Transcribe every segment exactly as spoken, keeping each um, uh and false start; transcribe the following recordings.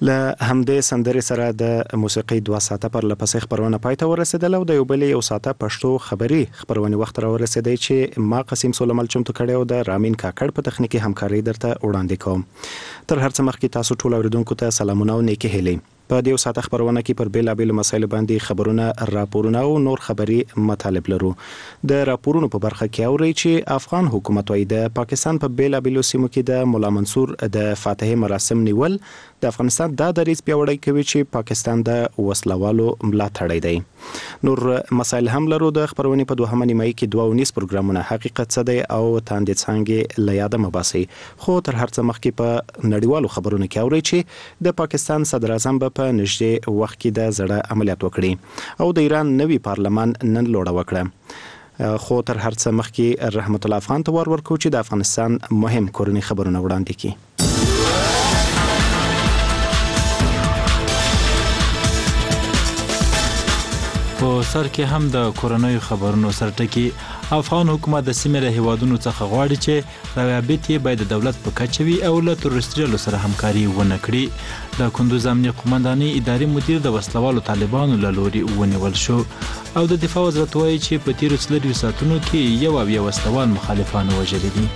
له همدې سندرې سره د موسیقي دوه ساعته پر لپسې خبرونه پای ته ورسېدل او د یو بل یو ساعته پښتو خبري خبرونه وخت را ورسېدی چې ما قسم سولمل چمتو کړی او د رامین کاکړ په تخنیکی همکاري درته وړاندې کوم. تر هر څه مخکې تاسو ټول اوریدونکو ته سلامونه او نیکی هیلې. په دې ساعت خبرونه کې پر بیلابل مسایلو باندې خبرونه راپورونه او نور خبري مطالب لرو. د راپورونو په برخه کې اوري چې افغان حکومت وايي د پاکستان په بیلابل سیمو کې د مولا منصور د فاتحه مراسم نیول د افغانستان د دریځ پیوړی کوي چې پاکستان د وسلوالو ملاتړی دی. نور مسایل هم لرو. د خبرونه په دوهمه نیمه کې دوه ونیس پروګرامونه حقیقت څه دی او تاندې څنګه لیاده مباسي. خو تر هر څه مخکې په نړیوالو خبرونه کې اوري چې د پاکستان صدر اعظم په نږدې وخت کې د زړه عملیات وکړي او د ایران نوي پارلمان نن لوړه وکړه. خو تر هر څه مخکې رحمت الله افغان ته ور ورکو چې د افغانستان مهم کورنی خبرونه وړاندې کړي. په سر کې هم د کورونی خبرونو سرټکی افغان حکومت د سیمې له هیوادونو څخه غواړي چې روابط یې باید د دولت په کچه وي او له تروریستي ډلو سره همکاري ونه کړي. د کندوز امنیه قومندانۍ اداري مدیر د وسلوالو طالبانو له لوري ونیول شو او د دفاع وزارت وایي چې په تیرو څلوریو ساعتونو کې یو اویا وسلوال مخالفان وژلي دي.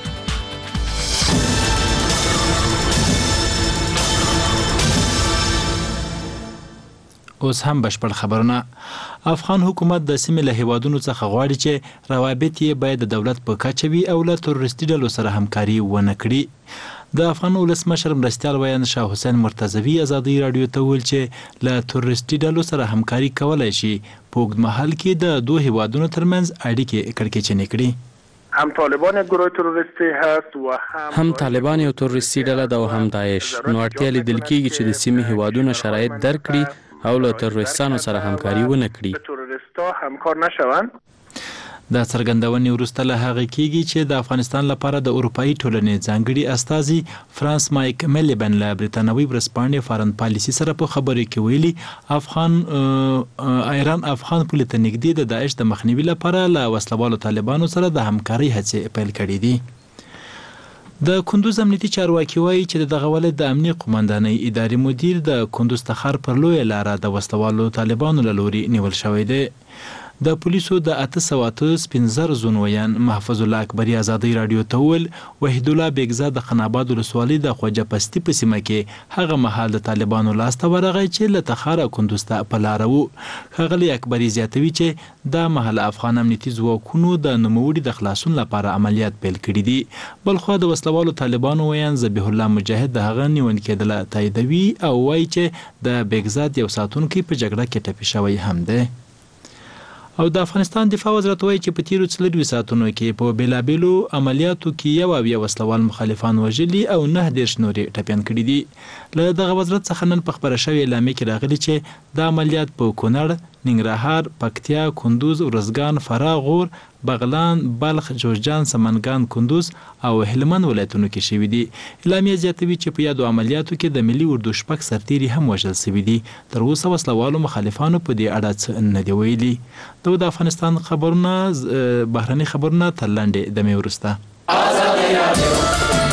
اوس هم بشپړ خبرونه. افغان حکومت د سیمې له هیوادونو څخه غواړي چې روابط یې باید د دولت په کچه وي او له تروریستي ډلو سره همکاري ونه کړي. د افغان ولسمشر مرستیال ویان شاه حسین مرتضوی ازادي رادیو ته ویل چې له تروریستي ډلو سره همکاري کولای شي په اوږد مهال کې د دوه هیوادونو ترمنځ اړیکې کړکېچنې کړي. هم طالبان گروه تروریستی هست و هم هم طالبان یو تروریستي ډله ده او هم داعش. نو اړتیا لیدل کېږي چې د سیمې هیوادونو شرایط درک کړي او له تروریستانو سره همکاري ونه کړي. تروریستا همکار نشوند. د څرګندونې وروسته له هغه کېږي چې د افغانستان لپاره د اروپایي ټولنې ځانګړي استازي فرانس مایک میلیبن له برتانوي ورځپاڼې فارن پالیسي سره په خبرو کې ویلي افغان ایران افغان پولې ته نږدې د داعش د مخنیوي لپاره له وسلوالو طالبانو سره د همکارۍ هڅې پیل کړې دي. د کندوز امنیتي چارواکي وایي چې دغه ولایت د امنیه قومندانۍ اداري مدیر د کندوز تخار پر لویه لاره د وسلوالو طالبانو له لوري نیول شوی دی. د پولیسو د اته سوه اته سپنځه زونویان محفوظ الله اکبري ازادي رادیو ته ویل وحید الله بیگزا د خناباد ولسوالۍ د خوجه پستی په سیمه کې هغه مهال د طالبانو لاسته ورغی چې له تخار کندوز ته په لاره وو. ښاغلي اکبري زیاتوي چې دا مهال افغان امنیتي ځواکونو د نوموړي د خلاصون لپاره عملیات پیل کړي دي. بلخو د وسلوالو طالبانو ویان ذبیح الله مجاهد د هغه نیول کېدله تاییدوي او وایي چې د بیگزا یو ساتونکی په جګړه کې ټپي شوی هم دی. او د افغانستان دفاع وزارت وایي چې په تیرو څلوریو ساعتونو کې په بیلابیلو عملیاتو کې یو اویا وسلوال مخالفان وژلي او نه دېرش نورې ټپیان کړي دي. له دغه وزارت څخه نن په خبره شوې اعلامیه کې راغلي چې دا عملیات په کونړ، ننګرهار، پکتیا، کندوز، ارزګان، فراه، غور، بغلان، بلخ، جوزجان، سمنګان، کندوز او هلمند ولایتونو کې شوي دي. اعلامیه زیاتوي چې په یادو عملیاتو کې د ملي اردو شپږ سرتیري هم وژل شوي دي. تر اوسه وسلوالو مخالفانو په دې اړه څه نه دي ویلي. دا د افغانستان خبرونه بهرني خبرونه تر لنډې دمې وروسته.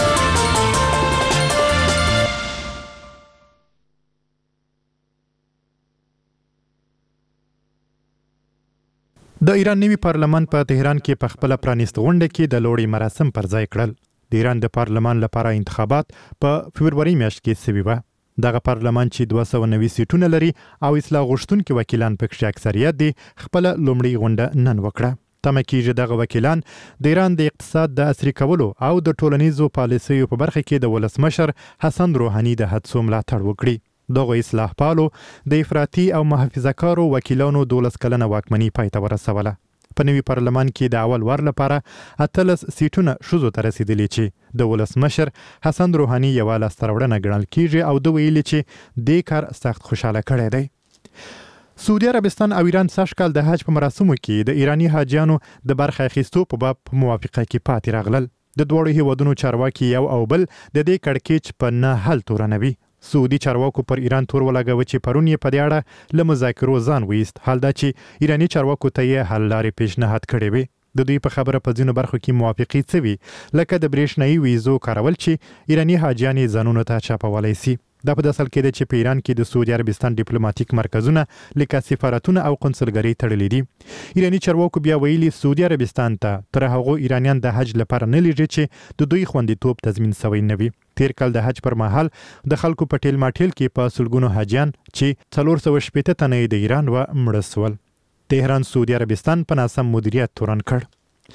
د ایران نوي پارلمان په تهران کې په خپل پرانیست غونډه کې د لوړې مراسم پر ځای کړل. د ایران د پارلمان لپاره انتخابات په فبروري میاشت کې شوي وو. دغه پارلمان چې دوه سوه نوي سیټونه لري او اصلاح غوښتونکي وکیلان پکې اکثریت دي خپل لومړی غونډه نن وکړه. تمه کېږي دغه وکیلان د ایران د اقتصاد د عصري کولو او د ټولنیزو پالیسیو په برخه کې د ولسمشر حسن روحاني د هڅو ملاتړ وکړي. دغه اصلاح پالو د افراطي او محافظه‌کارو وکیلانو دولس کلنه واکمني پای ته ورسوله. په نوي پارلمان کې د اول وار لپاره اتلس سیټونه ښځو ته رسیدلي چې د ولسمشر حسن روحاني یوه لاسته راوړنه ګڼل کېږي او ده ویلي چې دې کار سخت خوشحاله کړی دی. سعودي عربستان او ایران سږ کال د حج په مراسمو کې د ایراني حاجیانو د برخه اخیستو په باب په موافقه کې پاتې راغلل. د دواړو هیوادونو چارواکي یو او بل د دې کړکېچ په نه حل تورنوي. سعودي چارواکو پر ایران تور ولګوه چې پرون یې په دې اړه له مذاکرو ځان ویست، حال دا چې ایراني چارواکو ته یې حل لارې پیشنهاد کړې وې. د دوی په خبره په ځینو برخو کې موافقې څه وي، لکه د برېښنایي ویزو کارول چې ایراني حاجیان یې ځانونو ته چاپولی سي. دا په داسل کې د چې په ایران کې د سعودي عربستان ډیپلوماټیک مرکزونه لکه سفارتونه او قنصلګرۍ تړلې دي. ایرانی چارواکو بیا ویلي سعودي عربستان ته تر هغه ایرانیان د حج لپاره نه لیږي چې د دوی خوندیتوب تضمین شوی نه وي. تیر کال د حج پر مهال د خلکو په ټیل ماټیل کې په سلګونو حاجیان چې څلور سوه شپېته تنه د ایران و مړه سول. تهران سعودي عربستان په ناسم مدیریت تورن کړ.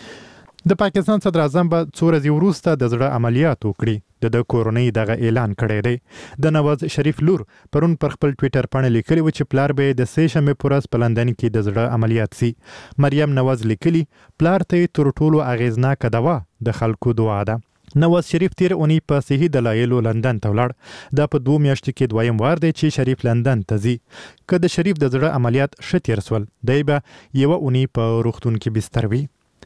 د پاکستان صدر اعظم به څو ورځې وروسته د زړه عملیات وکړي. د د کورونۍ دغه اعلان کړی دی. د نواز شریف لور پرون پر خپل ټویټر باندې لیکلی و چې پلار به د سې شنبې په ورځ په لندن کې د زړه عملیات سي. مریم نواز لیکلی پلار ته تر ټولو اغیزناکه دوا د خلکو دعا ده. نواز شریف تیر اونۍ په صحي دلایلو لندن ته ولاړ. دا په دوه میاشتو کې دویم وار دی چې شریف لندن ته ځي. که د شریف د زړه عملیات ښه تیر سول دی به یوه اونۍ په روغتون کې بستر وي.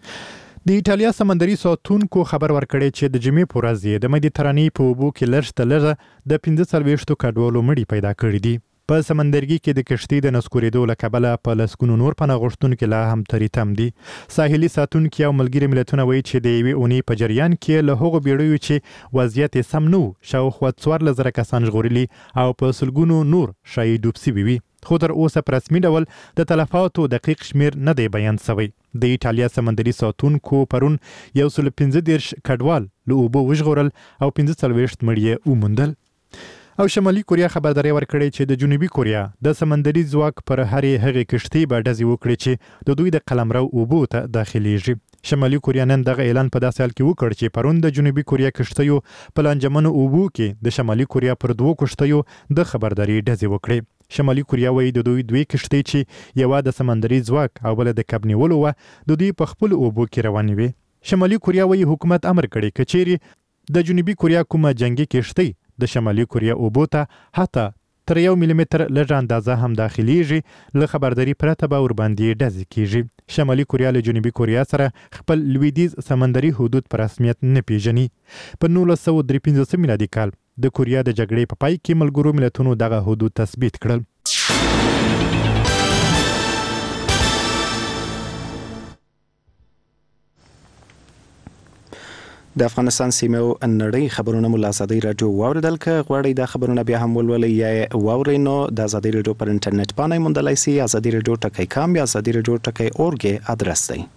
د ایټالیا سمندري ساتونکو خبر ورکړی چې د جمعې په ورځ یې د مدیترانې په اوبو کې لږ تر لږه د پنځه څلوېښتو کډوالو مړي پیدا کړي دي. په سمندرګي کې د کشتۍ د نسکورېدو له کبله په لسګونو نور پناه غوښتونکي لا هم تری تم دي. ساحلي ساتونکي او ملګري ملتونه وایي چې د یوې اونۍ په جریان کې له هغو بیړیو چې وضعیت یې سم نه و شاوخوا څوارلس زره کسان ژغورلي او په سلګونو نور ښایي ډوب سوي وي. خو تر اوسه په رسمي ډول د تلفاتو دقیق شمیر نه دی بیان شوی. د ایټالیا سمندري ساتونکو پرون یو سل پنځه دېرش کډوال له اوبو وژغورل او پنځه څلوېښت مړي یې وموندل. او شمالي کوریا خبرداری ورکړی چې د جنوبي کوریا د سمندري ځواک پر هرې هغې کشتۍ به ډزې وکړي چې د دوی د قلمرو اوبو ته داخلیږي. شمالي کوریا نن دغه اعلان په داسې حال کې وکړ چې پرون د جنوبي کوریا کشتیو په لانجمنو اوبو کې د شمالي کوریا پر دوو کشتیو د خبرداري ډزې وکړي. شمالي کوریا وایي د دوی دوی کشتۍ چې یوه د سمندري ځواک او بله د کب نیولو وه د دوی په خپلو اوبو کې روانې وې. شمالي کوریا وایي حکومت امر کړی که چیرې د جنوبي کوریا کومه جنگي کشتۍ د شمالي کوریا اوبو ته حتی تر یو ملي متر لږه اندازه هم داخلیږي له خبرداري پرته به ورباندې ډزې کیږي. شمالي کوریا له جنوبي کوریا سره خپل لویدیځ سمندري حدود په رسمیت نه پیژني. په نولس سوه درې پنځوسم میلادي کال د کوریا د جګړې په پای کې ملګرو ملتونو دغه حدود تثبیت کړل. د افغانستان سیمه او نړۍ خبرونه مو له ازادي راډیو واوریدل. که غواړئ دا خبرونه بیا هم ولولئ یا واورئ نو د ازادي راډیو پر انټرنیټ باندې موندلای شئ. ازادي راډیو ټکی کام یا ازادي راډیو ټکی اورګ ادرس دی.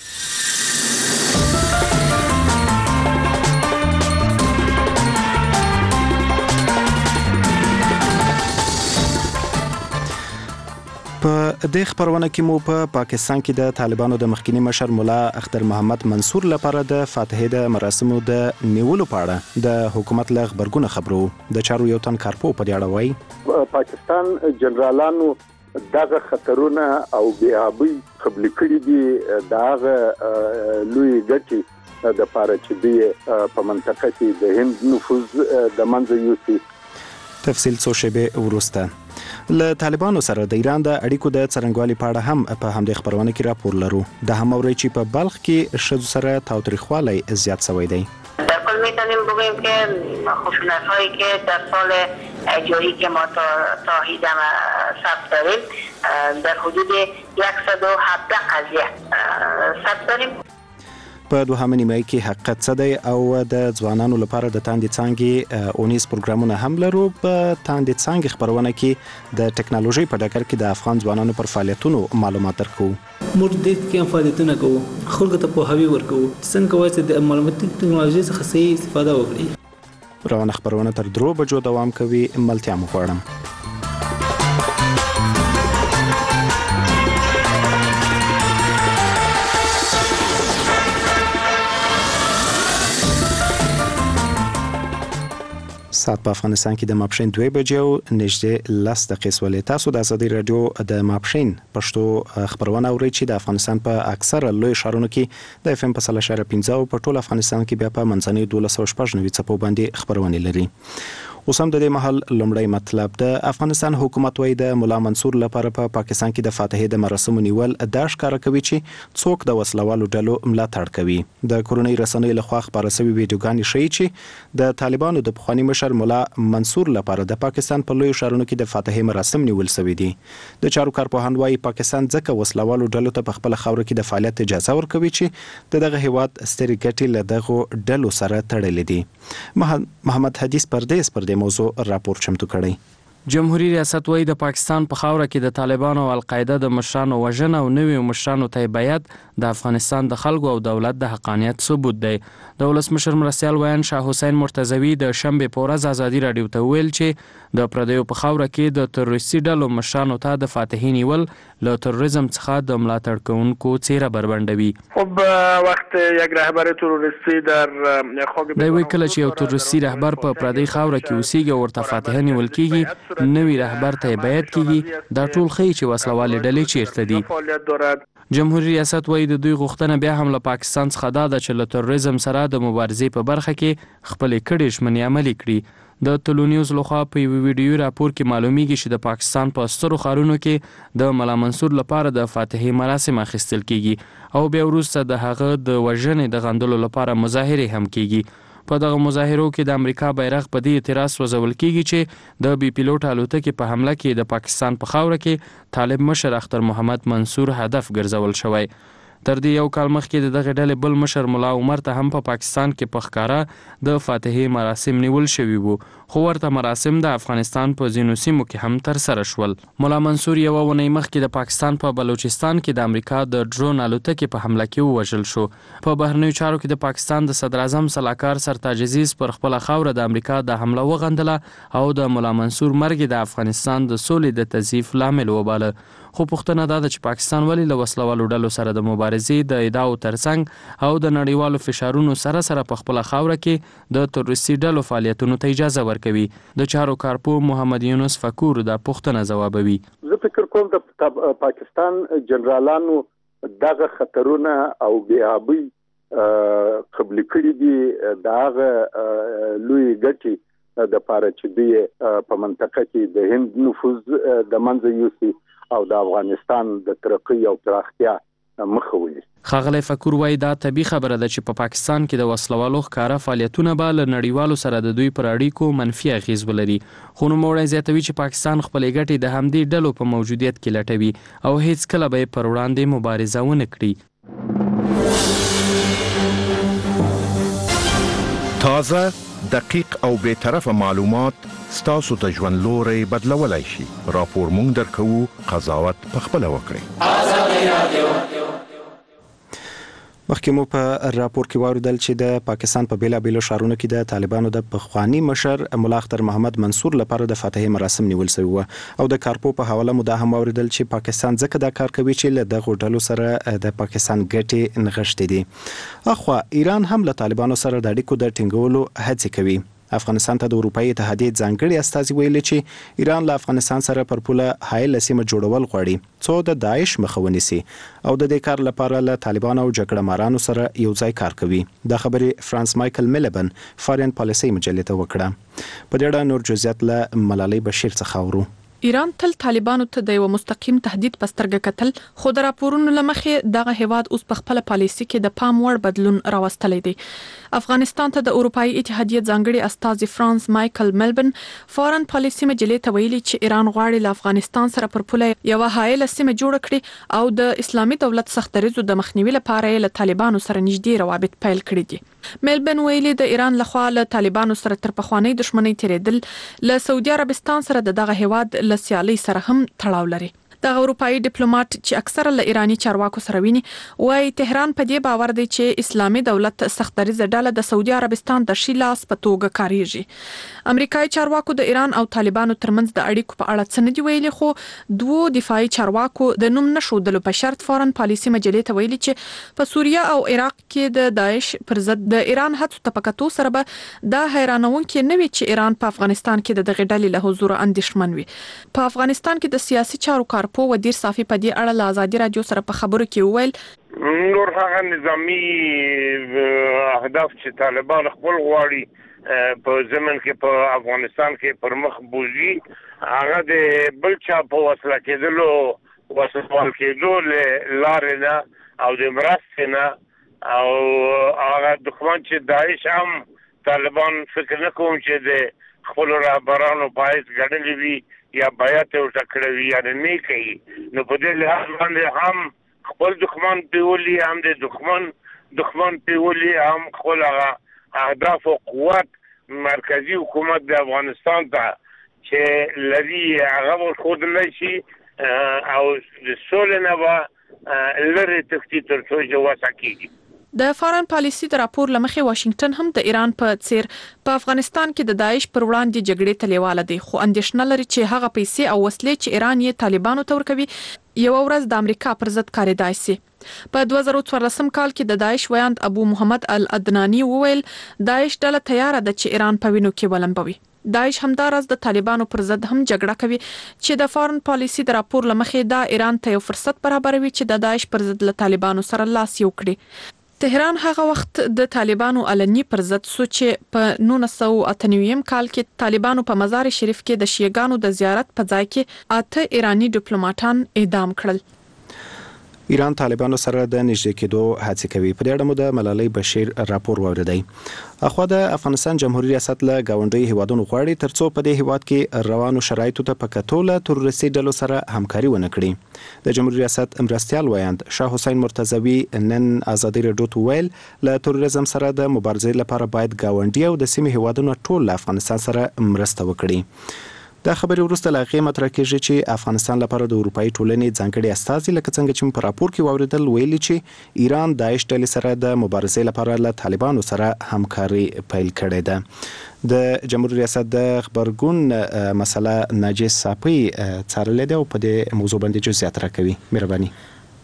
په دې خبرونه کې مو په پاکستان کې د طالبانو د مخکنی مشر مولا اختر محمد منصور لپاره د فاتحې د مراسمو د نیولو په اړه د حکومت له خبرګونه خبرو. د چارو یو تن کارپو په دې اړه وایي پاکستان جنرالانو دغه خطرونه او بیابي قبل کړي دي دغه لوی ګټي د پاره چې دی په منطقه کې د هند نفوذ د منځ یوسي. تفصیل څو شیبې وروسته. له طالبانو سره د ایران د اړیکو د څرنګوالي په اړه هم په همدې خبرونه کې راپور لرو. د هم اوري چې په بلخ کې ښځو سره تاوتریخوالی زیات شوی دی. در کل میتونیم بگوییم که خشونت هایی که در سال جاری که ما تا تاهید ثبت داریم در حدود صد و هفده قضیه ثبت داریم. په دوهمه نیمه کې حقیقت څه دی او د ځوانانو لپاره د تاندې څانګې اونیز پروګرامونه هم لرو. په تاندې څانګې خبرونه کې د ټکنالوژي په ډګر کې د افغان ځوانانو پر فعالیتونو معلومات درکو. موږ د دې فعالیتونه کوو، خلکو ته پوهاوی ورکوو څنګه وایي چې د معلوماتي ټکنالوژي څخه صحیح استفاده وکړي. روانه خبرونه تر درو بجو دوام کوي. ملتیا مو غواړم. ساعت په افغانستان کې د ماپښین دوه بجې او نږدې لس دقیقې سولې. تاسو د ازادي راډیو د ماپښین پښتو خبرونه اورئ چې د افغانستان په اکثره لوی ښارونو کې د اف ام په سل اشاریه پنځه او په ټول افغانستان کې بیا په منځنۍ دولس سوه شپږ نوي څپو باندې خبرونه لري. اوس هم د دې مهال لومړی مطلب د افغانستان حکومت وایي د مولا منصور لپاره په پا پاکستان کې د فاتحې د مراسمو نیول دا ښکاره کوي چې څوک د وسلوالو ډلو ملاتړ کوي. د کورنۍ رسنیو لخوا خپاره شوي ویډیوګانې ښیي چې د طالبانو د پخواني مشر مولا منصور لپاره د پاکستان په لوی ښارونو کې د فاتحې مراسم نیول شوي دي. د چارو کارپوهان وایي پاکستان ځکه وسلوالو ډلو ته په خپل خاوره کې د فعالیت اجازه ورکوي چې د دغه هیواد سترې ګټې له دغو ډلو سره تړلې دي. محمد حدیث پردیس پر دې دغه موضوع راپور چمتو کړی. جمهوریت ریاست وایي د پاکستان په خاوره کې د طالبانو او القاعده د مشرانو وژنه او نویو مشرانو ته بیعت د افغانستان د خلکو او دولت د حقانیت ثبوت دی. د ولسمشر مرستیال ویان شاه حسین مرتضوي د شنبې په ورځ ازادي راډیو ته ویل چې د پردیو په خاوره کې د تروریستي ډلو مشرانو ته د فاتحې نیول له تروریزم څخه د ملاتړ کوونکو څیره بربنډوي. خب وقت یک رهبر تروریستی در خاک دی وایي کله چې یو تروریستي رهبر په پردی خاوره کې اوسېږي او ورته فاتحه نیول کیږي نوی رهبر ته بیعت کیږي دا ټول ښیي چې وسلوالې ډلې چیرته دي. جمهوریت ریاست وایي د دوی غوښتنه بیا هم له پاکستان څخه دا ده چې له تروریزم سره د مبارزې په برخه کې خپلې کړې ژمنې عملي کړي. د ټلو نیوز لخوا په یو ویډیو راپور کې معلومیږي چې د پاکستان په سترو ښارونو کې د ملا منصور لپاره د فاتحې مراسم اخیستل کیږي او بیا وروسته د هغه د وژنې د غندلو لپاره مظاهرې هم کیږي. په دغه مظاهرو کې د امریکا بیرغ په دې اعتراض سوځول کیږي چې د بي پیلوټ الوتکې په حمله کې د پاکستان په خاوره کې طالب مشر اختر محمد منصور هدف ګرځول شوی. تر دې یو کال مخکې د دغه ډلې بل مشر ملا عمر ته هم په پاکستان کې په ښکاره د فاتحې مراسم نیول شوي وو خو ورته مراسم د افغانستان په ځینو سیمو کې هم ترسره شول. ملا منصور یوه اونۍ مخکې د پاکستان په بلوچستان کې د امریکا د ډرون الوتکې په حمله کې ووژل شو. په بهرنیو چارو کې د پاکستان د صدر اعظم سلاکار سرتاج عزیز پر خپله خاوره د امریکا د حمله وغندله او د ملا منصور مرګ د افغانستان د سولې د تضعیف لامل وباله. خو پوښتنه دا ده چې پاکستان ولې له وسلوالو ډلو سره د مبارزې د ادعاو ترڅنګ او د نړیوالو فشارونو سره سره په خپله خاوره کې د تروریستي ډلو فعالیتونو ته اجازه ورکوي. د چارو کارپو محمد یونس فکور دا پوښتنه ځوابوي. زه فکر کوم د پاکستان جنرالانو دغه خطرونه او بیابي قبل کړي دي د هغه لوی ګټې د پاره چې دی په منطقه کې د هند نفوذ د منځ یوسي او د افغانستان د ترقی او پراختیا مخه ونیسي. ښاغلی فکور وایي دا طبیعي خبره ده چې په پاکستان کې د وسلوالو ښکاره فعالیتونه به له نړیوالو سره د دوی پر اړیکو منفي اغیز ولري. خو نوموړی زیاتوي چې پاکستان خپلې ګټې د همدې ډلو په موجودیت کې لټوي او هیڅکله به یې پر وړاندې مبارزه ونه کړي. تازه دقیق او بے طرفه معلومات ستاسو ته ژوند لوري بدلولای شي. راپور مونږ درکوو قضاوت په خپل وکړئ. مخکې مو په راپور کې واوریدل چې د پاکستان په بیلابیلو ښارونو کې د طالبانو د پخوانی مشر ملا اختر محمد منصور لپاره د فاتحې مراسم نیول شوي وو او د کارپو په حواله مو دا هم واوریدل چې پاکستان ځکه دا کار کوي چې له دغو ډلو سره د پاکستان ګټې نغښتې دي. اخوا ایران هم له طالبانو سره د اړیکو د ټینګولو هڅې کوي. افغانستان ته د اروپאי اتحادیې ځانګړي استازي ویلي چې ایران له افغانستان سره پر پوله حایله سیمه جوړول غواړي څو د داعش مخه ونیسي او د دې کار لپاره له طالبان او جګړه مارانو سره یو ځای کار کوي. د خبرې فرانس مایکل میلبن فارین پالیسي مجلې ته وکړه. په دې اړه نور جزئیات له ملالۍ بشیر څخه اورو. ایران تل طالبانو ته د یو مستقیم تهدید پسترګه کتل خو د راپورونو لمخې دغه هیواد اوس په خپل پالیسي کې د پام وړ بدلون راوستلی دی. افغانستان ته د اروپאי اتحادیې ځانګړي استازي فرانس مایکل میلبن فارن پالیسي مجلې ته ویلي چې ایران غواړي له افغانستان سره پر پوله یو حایله سیمه جوړ کړي او د اسلامي دولت سختریزو د مخنیوي لپاره له طالبانو سره نږدې روابط پیل کړي دي. میلبن ویلي د ایران لخوا له طالبانو سره تر پخوانی دښمنۍ تیرېدل له سعودي عربستان سره د دغه هیواد له سیالۍ سره هم تړاو لري. د اروپאי ډیپلوماټ چې اکثره له ایرانی چارواکو سره ویني وايي تهران په دې باور دی چې اسلامي دولت سختریزه ډله د سعودي عربستان د شیلاس په توګه کاریږي. امریکایي چارواکو د ایران او طالبانو ترمنځ د اړیکو په اړه څه نه دی ویلي خو دوه دفاعي چارواکو د نوم نشودلو په شرط فارن پالیسي مجلې ته ویلي چې په سوریه او عراق کې د داعش پر ضد د ایران هڅو ته پکاتو سره به دا حیرانونکې نه وي چې ایران په افغانستان کې د دغه ډلې له حضور اندېښمن وي. په افغانستان کې د سیاسي چارو کار په ودیر صافي په دې اړه له ازادي رادیو سره په خبرو کې وویل نور هغه نظامی اهداف چې طالبان خپل غواړي په زمن کې په افغانستان کې پر مخ بوزي هغه د بل چا په وسله کېدلو وسوال کېدو لارې نه او د مرستې نه او هغه دښمن چې داعش هم طالبان فکر نه کوم چې د خپل رهبرانو پایز ګڼلي وي یا بیعت ورته کړی وي یا نه کوي نو په دې لحاظ باندې هم خپل دښمن پیولي هم د دښمن دښمن پیولي هم خپل هغه اهداف او قوت مرکزی حکومت د افغانستان ته چې لري هغه ورښودلی شي او د سولې نه به لرې تښتي تر څو چې وسه کېږي. د فارن پالیسي د راپور لمخې واشنگټن هم د ایران په څیر په افغانستان کې د داعش پر وړاندې جګړې ته لیواله دی، خو اندېښنه لري چې هغه پیسې او وسلې چې ایران یې طالبانو ته ورکوي یو ورځ د امریکا پر ضد کارېدای شي. په دوه زره څوارلسم کال کې د داعش ویاند ابو محمد الادنانی وویل داعش ډله تیار ده چې ایران په وینو کې ولمبوي. داعش همدارس د طالبانو پر ضد هم جګړه کوي چې د فارن پالیسي د راپور لمخې دا ایران ته یو فرصت برابروي چې د داعش پر ضد له طالبانو سره لاس یو کړي. تهران هغه وخت د طالبانو علني پر ضد سوچ په نولس سوه اته نوي کال کې طالبانو په مزار شریف کې د شیعاګانو د زیارت په ځای کې اته ایرانی ډیپلوماټان اعدام کړل. ایران طالبانو سره د نږدې کېدو هڅې کوي. په دې اړه مو د ملالۍ بشیر راپور واوریدی. اخوا د افغانستان جمهوریت ریاست له گاونډي هیوادونو غواړي ترڅو په دې هیواد کې روانو شرایطو ته په کتو له تروریستي ډلو سره همکاري ونه کړي. د جمهوریت ریاست مرستيال ویاند شاه حسین مرتضوی نن ازادي رادیو ته ویل له تروریزم سره د مبارزې لپاره باید گاونډي او د سیمې هیوادونو ټول له افغانستان سره مرسته وکړي. دا خبرې وروسته له هغې مطرح کېږي چې افغانستان لپاره د اروپایي ټولنې ځانګړي استازي لکه څنګه چې په راپور کې واوریدل ویلي چې ایران داعش ډلې سره د مبارزې لپاره له طالبانو سره همکاري پیل کړې ده. د جمهوریت ریاست د خبرګون مسله ناجیه صافی څارلې ده او په دې موضوع باندې جزئیات راکوي. مهرباني.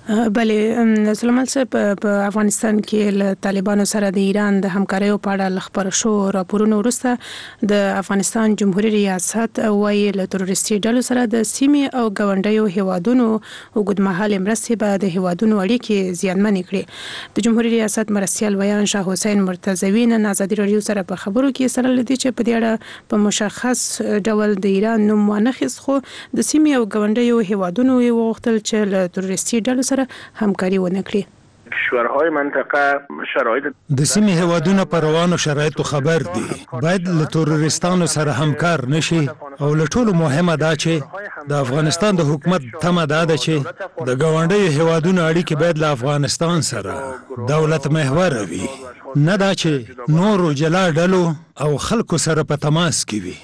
بله سلمان صاحب په افغانستان کې له طالبانو سره د ایران د همکاریو په اړه خبر شو راپورونو وروسته د افغانستان جمهوریت ریاست وايي له تروریستي ډلو سره د سیمې او ګاونډیو هیوادونو اوږدمهاله مرستې به د هیوادونو اړیکې زیانمنې کړي. د جمهوریت ریاست مرستيال ویان شاه حسین مرتضوی نن ازادي رادیو سره په خبرو کې سره لدی چې په دې اړه په مشخص ډول د ایران نوم وانخیس، خو د سیمې او ګاونډیو هیوادونو یې وغوښتل چې له تروریستي ډلو سره همکاري ونه کړي. کشورهای منطقه شرایط د سیمې هیوادونو پر روانو شرایطو خبر دي، باید له تروریستانو سره همکار نشي او له ټولو مهمه دا چې د افغانستان د حکومت تمه دا ده چې د ګاونډیو هیوادونو اړیکې باید له افغانستان سره دولت محور وي، نه دا چې نورو جلا ډلو او خلکو سره په تماس کې وي.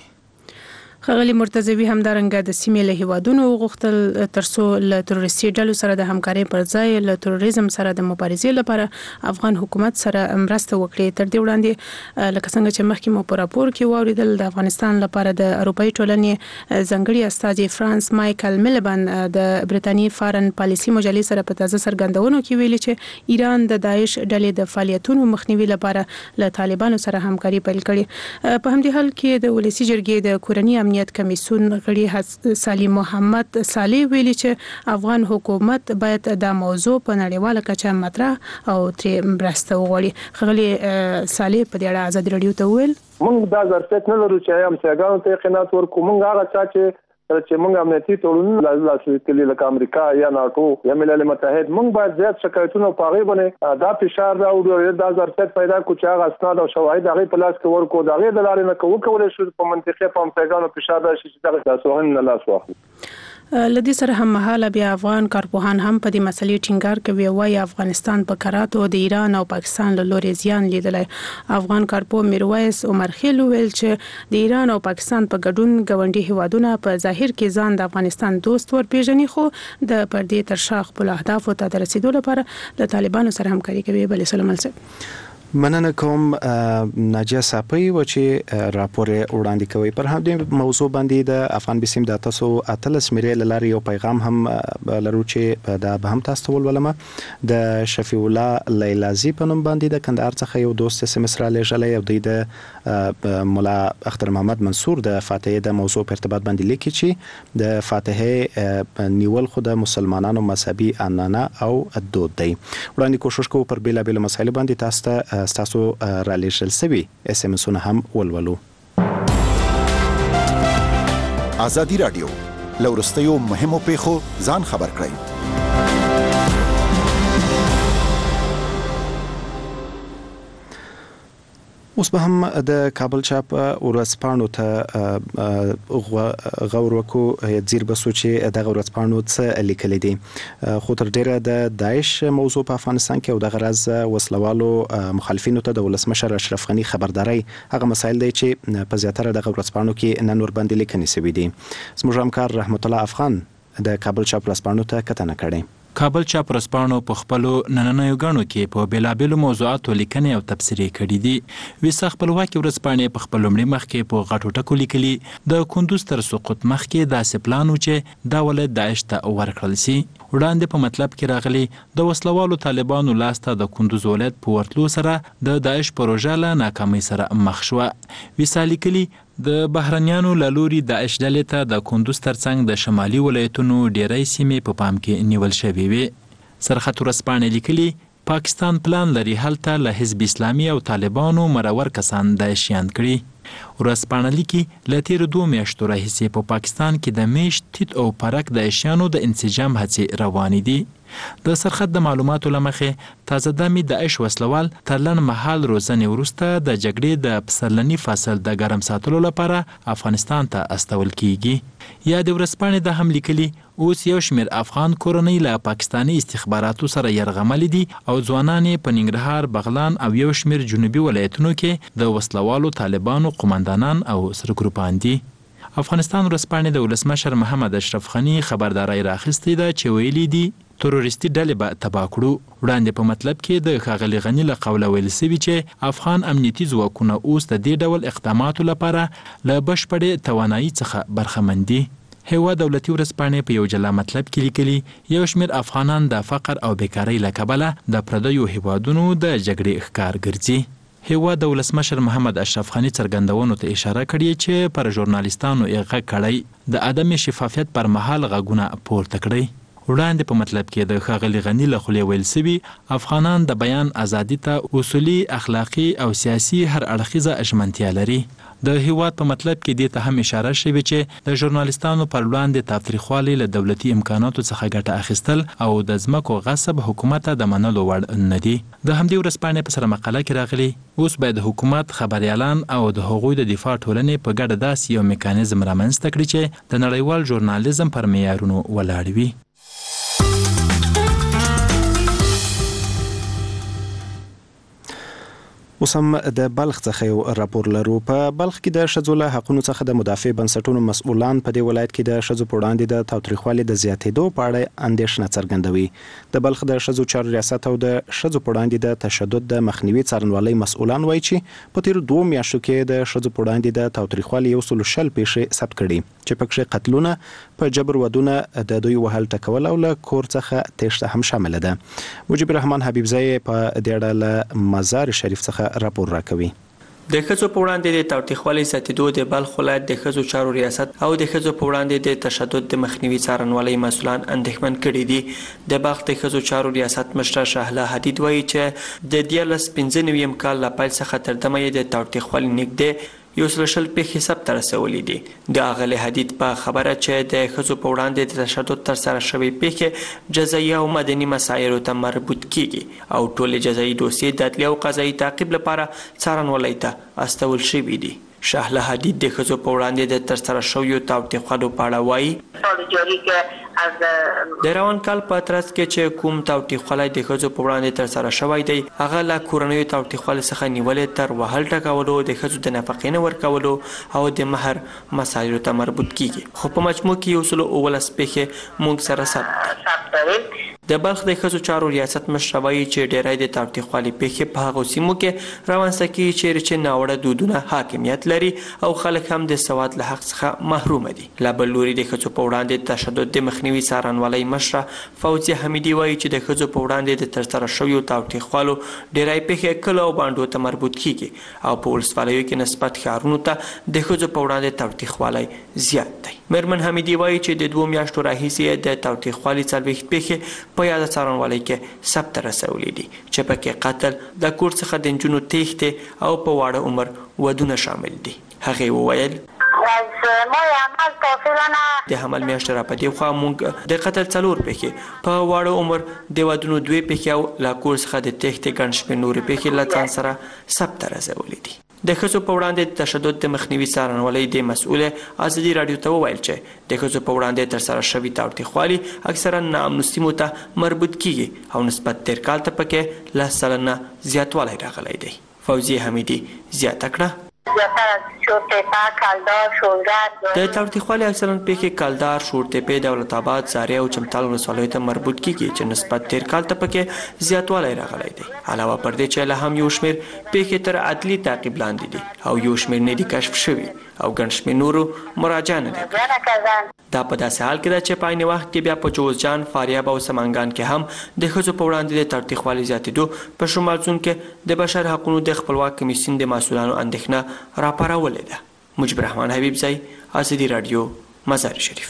ښاغلي مرتضوی همدارنګه د سیمې له هیوادونو وغوښتل ترڅو له تروریستي ډلو سره د همکارۍ پر ځای له تروریزم سره د مبارزې لپاره افغان حکومت سره مرسته وکړي. تر دې وړاندې لکه څنګه چې مخکې مو په راپور کې واوریدل د افغانستان لپاره د اروپایي ټولنې ځانګړي استازي فرانس مایکل میلبن د برتانیې فارن پالیسي مجلې سره په تازه څرګندونو کې ویلي چې ایران د داعش ډلې د فعالیتونو مخنیوي لپاره له طالبانو سره همکاري پیل کړې. په همدې حال کې د ولسی جرګې د کورنۍ امنیت کمیسیون غړي سالم محمد صالح ویلي چې افغان حکومت باید دا موضوع په نړیواله کچه مطرح او ترې مرسته وغواړي. ښاغلي صالح په دې اړه ازادي رادیو ته وویل موږ دا ظرفیت نه لرو چې هم سیاګانو ته قناعت ورکړو. موږ هغه څه چې چې موږ امنیتي تړون لاسلیک کړي لکه امریکا یا ناتو یا ملل متحد، موږ باید زیات شکایتونه په هغه باندې دا فشار راوړو، دا ظرفیت پیدا کړو چې هغه اسناد او شواهد هغه په لاس کې ورکو، دا غي د لارې نه کوو کولای شو په منطقه په امتیازونو فشار راشي چې دا تاسو هم نه لاس واخلي. لدی سره هم مهاله بیا افغان کارپوهان هم په دې مسلې ټینګار کوي، وايي افغانستان په کراتو د ایران او پاکستان له لوري زیان لیدلی. افغان کارپو میرویس عمرخیل ویل چې د ایران او پاکستان په ګډون ګاونډي هیوادونه په ظاهر کې ځان د افغانستان دوست ورپېژني، خو د پردې تر شا خپل اهدافو ته د رسیدو لپاره له طالبانو سره همکاري کوي. بل سلام علیکم. مننه کوم ناجیه صافی و چې راپور وړاندې کوي. پر همدې موضوع باندې د افغان بسیم د تاسو اتلس مری لاري یو پیغام هم لرو چې دا به هم تاسو ولولم. د شفیع الله لیلازی په نوم باندې د کندهار څخه یو دوست اس ام اس را لېږلی او د مولا اختر محمد منصور د فاتحه د موضوع په ارتباط باندې لیکي چې د فاتحه نیول خو د مسلمانانو مذهبي عنعنه او دود دی. وړاندې کوشش کوو پر بیلا بیل مسایل باندې تاسو ته ستاسو را لېږل شوي اس ام اسونه هم ولولو. ازادي رادیو له وروستیو مهمو پیښو ځان خبر کړئ. اوس به هم د کابل چاپ ورځپاڼو ته غور وکړو زیر بسو چې د ورځپاڼو څه لیکل دي خو تر ډیره د داعش موضوع په افغانستان کې او د غرض وسلوالو مخالفینو ته د ولسمشر اشرف غنی خبرداري هغه مسایل دی چې په زیاتره د ورځپاڼو کې نن ور باندې لیکنې شوې دي. زموږ همکار رحمت الله افغان د کابل چاپ ورځپاڼو ته کتنه کړې. کابل چاپ ورځپاڼو په خپلو نننیو غاڼو کې په بیلابېلو موضوعاتو لیکنې او تبصرې کړې دي. ویسه خپلواکي ورځپاڼې په خپل لومړي مخ کې په غټو ټکو لیکلي د کندوز تر سقوط مخ کې داسې پلان و چې دا ولایت داعش ته ورکړل شي. وړاندې په مطلب کې راغلي د وسلوالو طالبانو لاسته د کندوز ولایت په ورتلو سره د داعش پروژه له ناکامۍ سره مخ شوه. ویسه لیکلي د بهرنیانو له لوري داعش ډلې ته د کندوز ترڅنګ د شمالي ولایتونو ډیری سیمې په پام کې نیول شوې وې. سرخط ورځپاڼې لیکلي پاکستان پلان لري هلته له حزب اسلامي او طالبانو مرور کسان داعشیان کړي. ورځپاڼه لیکي له تیرو دوه میاشتو راهیسې په پاکستان کې د میشت تیت او پرک داعشیانو د انسجام هڅې روانې دي. د سرخط د معلوماتو له مخې تازه دمي داعش وسلوال تر لنډ مهال روزنې وروسته د جګړې د پسرلني فصل د ګرم ساتلو لپاره افغانستان ته استول کیږي. یا د ورځپاڼې د هم لیکلي اوس یو شمېر افغان کورنۍ له پاکستاني استخباراتو سره یرغملې دي او ځوانان په ننګرهار، بغلان او یو شمېر جنوبي ولایتونو کې د وسلوالو طالبانو قومندانان او سرګروپان دي. افغانستان ورځپاڼې د ولسمشر محمد اشرف غنی خبرداري راخستې ده چې ویلي دي تروریستي ډلې به تباه کړو. وړاندې په مطلب کې د ښاغلي غني له قوله ویل شوي چې افغان امنیتي ځواکونه اوس د دې ډول اقداماتو لپاره له بشپړې توانایي څخه برخمن دي. هیواد دولتي ورځپاڼې په یو جلا مطلب کې لیکلي یو شمېر افغانان د فقر او بیکارۍ له کبله د پردیو هیوادونو د جګړې ښکار ګرځي. هیواد د ولسمشر محمد اشرف غنی څرګندونو ته اشاره کړې چې پر ژورنالیستانو یې غږ کړی د عدم شفافیت پر مهال غږونه پورته کړی. وړاندې په مطلب کې د ښاغلي غني له خولې ویل شوي افغانان د بیان ازادي ته اصولي، اخلاقي او سیاسي هر اړخیزه ژمنتیا لري. د هیواد په مطلب کې دې ته هم اشاره شوې چې د ژورنالیستانو پر وړاندې تاوتریخوالي له دولتي امکاناتو څخه ګټه اخیستل او د ځمکو غصب حکومت ته د منلو وړ نه دي. د همدې ورځپاڼې په سره مقاله کې راغلي اوس باید حکومت، خبريالان او د هغوی د دفاع ټولنې په ګډه داسې یو میکانیزم رامنځته کړي چې د نړیوال ژورنالیزم پر معیارونو ولاړ وي. اوس هم د بلخ څخه یو راپور لرو. په بلخ کې د ښځو له حقونو څخه د مدافع بنسټونو مسؤلان په دې ولایت کې د ښځو په وړاندې د تاوتریخوالي د زیاتېدو په اړه اندېښنه څرګندوي. د بلخ د ښځو چارو ریاست او د ښځو په وړاندې د تشدد د مخنیوي څارنوالۍ مسؤلان وایي چې په تیرو دوه میاشتو کې د ښځو په وړاندې د تاوتریخوالي یو سل شل پیښې ثبت کړي چې پکې قتلونه، په جبر ودونه، د دوی وهل ټکول او له کور څخه تېښته هم شامل ده. مجيب الرحمن حبیبزی په دې اړه له مزار شریف څخه راپور راکوي. د ښځو په وړاندې د تاوتریخوالي زیاتېدو د بلخ ولایت د ښځو چارو ریاست او د ښځو په وړاندې د تشدد د مخنیوي څارنوالۍ مسؤلان اندېښمن کړي دي. د بلخ د ښځو چارو ریاست مشره شهله حدید وایي چې د دیارلس پنځه نویم کال له پیل څخه تر دمه یې د تاوتریخوالي نږدې یو سل شل پیښې ثبت رسولې دي. د اغلې حدید په خبره چې د ښځو په وړاندې د تشدد ترسره شوې پیښې جزایي او مدني مسایلو ته مربوط کیږي او ټول جزایي دوسیې د عدلیه او قضایي تعقیب لپاره څارنوالۍ ته استول شوي دي. شهله حدید د ښځو په وړاندې د ترسره شویو تاوتریخوالو په اړه وایي د روان کال په ترڅ کې چې کوم تاوتریخوالی د ښځو په وړاندې ترسره شوی دی هغه له کورنیو تاوتریخوالي څخه نیولې تر وهل ټکولو، د ښځو د نفقې نه ورکولو او د مهر مسایلو ته مربوط کیږي. خو په مجموع کې یو سل اوولس پیښې موږ سره ثبت. د بلخ د ښځو چارو ریاست مشره وایي چې ډیری د تاوتریخوالي پیښې په هغو سیمو کې رامنځته کیږي چیرې چې ناوړه دودونه حاکمیت لري او خلک هم د سواد له حق څخه محروم دي. له بل لوري د ښځو په وړاندې تشدد د مخنیوي څارنوالۍ مشره فوزیه حمیدي وایي چې د ښځو په وړاندې د ترسره شویو تاوتریخوالو ډیری پیښې کلو او بانډو ته مربوط کیږي او په ولسوالیو کې نسبت ښارونو ته د ښځو په وړاندې تاوتریخوالی زیات دی. میرمن حمیدي وایي چې د دوه میاشتو راهیسې د تاوتریخوالي څلوېښت پیښې په یاده څارنوالۍ کې ثبت رسولي دي چې پکې قتل، د کور څخه د نجونو تېښتې او په واړه عمر ودونه شامل دي. هغې وویل د حمل میاشتې را په دې خوا موږ د قتل څلور پیښې، په واړه عمر د ودونو دوې پیښې او له کور څخه د تېښتې ګڼ شمېر نورې پیښې له ځان سره ثبت رسولي دي. د ښځو په وړاندې د تشدد د مخنیوي څارنوالۍ د مسؤل ازادي راډیو ته وویل چې د ښځو په وړاندې ترسره شوي تاوتریخوالي اکثرا ناامنو سیمو ته مربوط کیږي او نسبت تیر کال ته پکې لس سلنه زیاتوالی راغلی دی. فوزیه حمیدي زیاته کړه د تاوتریخوالي اکثرا پیښې کلدار، شورتپې، دولت آباد، زارې او چمتال ولسوالیو ته مربوط کیږي چې نسبت تیر کال ته پکې زیاتوالی راغلی دی. علاوه پر دې چې لا هم یو شمېر پیښې تر عدلي تعقیب لاندې دي او یو شمېر نه دي کشف شوي او ګڼ شمېر نورو مراجعه نه ده کړې. دا په داسې حال کې ده چې په عین وخت کې بیا په جوزجان، فاریاب او سمنګان کې هم د ښځو په وړاندې د تاوتریخوالي زیاتېدو په شمال زون کې د بشر حقونو د خپلواک کمیسیون د مسؤلانو اندېښنه راپارولې ده. مجيب الرحمن حبیبزی، ازادي راډیو، مزار شریف.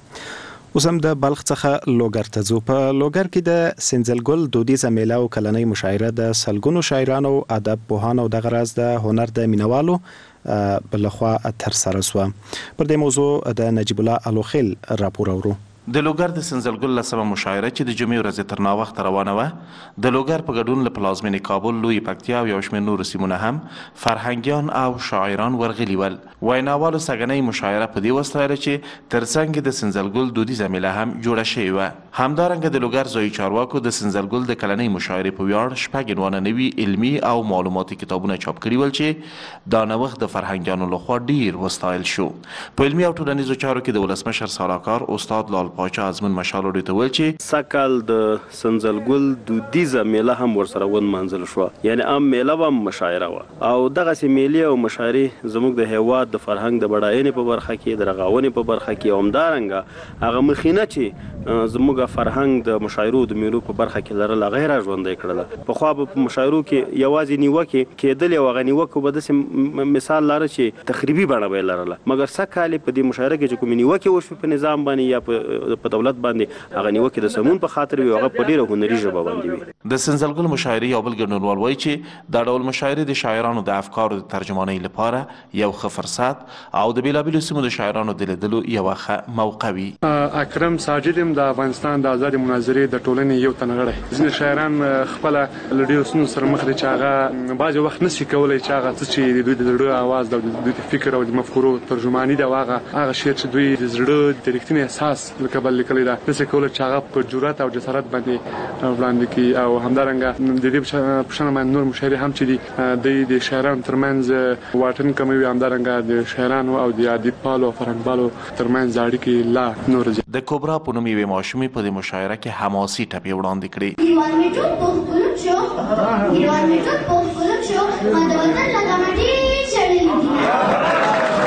اوس هم د بلخ څخه لوګر ته ځو. په لوګر کې د سنځلګل دودیزه میله او کلنۍ مشاعره د سلګونو شاعرانو، ادب پوهانو او دغه راز د هنر د مینوالو بلخوا تر سره سو. پر دې موضوع د نجیب الله الوخیل راپور اورو. د لوګر د سنځلګل لسمه مشاعره چې د جمعې ورځې تر ناوخته روانه وه، د لوګر په ګډون له پلازمېنې کابل، لوی پکتیا او یو شمېر نورو سیمونه هم فرهنګیان او شاعران ورغلي ول. ویناوالو سږنۍ مشاعره په دې وستایله چې تر څنګ د سنځلګل دودیزه میله هم جوړه شوې وه. همدارنګه د لوګر ځایي چارواکو د سنځلګل د کلنۍ مشاعرې په ویاړ شپږ عنوانه نوي علمي او معلوماتي کتابونه چاپ کړي ول چې دا نوښت د فرهنګیانو لخوا ډیر وستایل شو. په علمي او ټولنیزو چارو کې د ولسمشر سلاکار استاد لال پاچا ازمن مشال ورته ویل چې سکل د سنځلګل دودیزه میله هم ورسره ونمانځل شو، یعنی عام میله و مشاعره و او دغه سي میله او مشاعره زموږ د هیواد د فرهنګ د بډاینې په برخه کې، د رغاونې په برخه کې او همدارنګه هغه مخینه چې زموږ فرهنګ د مشاعرو د میلو په برخه کې لرله غیر ژوندۍ کړله. په خو په مشاعرو کې یوازې نیوکه کېدل او غنی وکړو به د مثال لاره چې تخریبي بڼه به لرله، مګر سکل په دې مشاعره کې چې کوم نیوکه وشو په نظام باندې یا په دولت باندې هغه نیوکه د سمون په خاطر وي، هغه په ډیره هنري ژبه باندې وي. د سنځلګل مشاعرې یو بل ګډونوال وایي چې دا ډول مشاعرې د شاعرانو د افکارو د ترجمانۍ لپاره یو ښه فرصت او د بیلابیلو سیمو د شاعرانو د لیدلو یوه ښه موقع وي. اکرم ساجد هم د افغانستان د آزادې مناظرې د ټولنې یو تنغړی. ځینې شاعران خپله له ډېرو ستونزو سره مخ دي چې هغه بعضې وخت نشي کولی چې هغه څه چې د دوی د زړه اواز ده، د دوی د فکر او د مفکورو ترجماني ده، هغه هغه شعر چې دوی د زړه د رښتیني احساس له کبله لیکلی ده، نشي کولی چې هغه په جرأت او جسارت باندې وړاندې کړي. او همدارنګه د دې په شان باندې نور مشاعرې هم چې دي د شاعرانو ترمنځ واټن کموي، همدارنګه د شاعرانو او د ادیبپالو او فرهنګپالو ترمنځ اړیکې لا نور زیات. د کبرا په نوم یوې ماشومې په دې مشاعره کې حماسي ټپې وړاندې کړې. دیوال مې ټول په خپلو شو، دیوال مې ټول په خپلو شو، ما د وطن له غمه ډېر شړلي دي.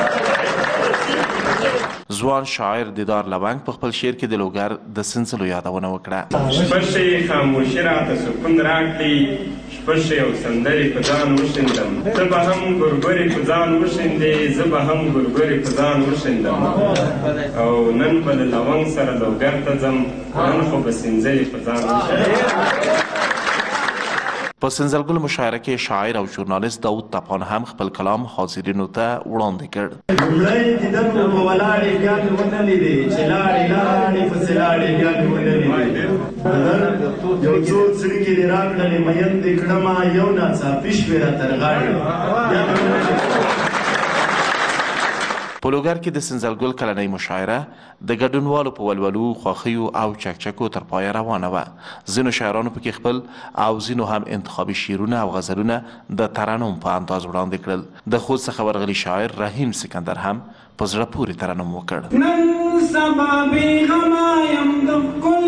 ځوان شاعر دیدار لونګ په خپل شعر کې د لوګر د سنځلو یادونه وکړه. شپږ خاموشي راته سکون راکړي، شپږ یو سندرې په ځان وشیندم، ته به هم ګورګورې په ځان وشیندې، زه به هم ګورګورې په ځان وشیندم، او نن به له لونګ سره لوګر ته ځم، نن خو به سنځلې په ځان وشیندم. په سنځلګل مشاعره کې شاعر او ژورنالیست داود طپان هم خپل کلام حاضرینو ته وړاندې کړ. لومړی دیدن مو په ولاړې بیا مې ونه لیدې چې لاړې لاړې پسې لاړې بیا مې ونه لیدې، یو څو څړیکې دې راکړلې مین دې کړمه، یو ناڅاپي شوې را تر غاړې. په لوګر کې د سنځلګل کلنۍ مشاعره د ګډونوالو په ولولو، خوښیو او چکچکو تر پایه روانه وه. ځینو شاعرانو پکې خپل او ځینو هم انتخابي شعرونه او غزلونه د ترنم په انداز وړاندې کړل. د خوست څخه ورغلي شاعر رحیم سکندر هم په زړه پورې ترنم وکړ. نن سبا بې غمه یم د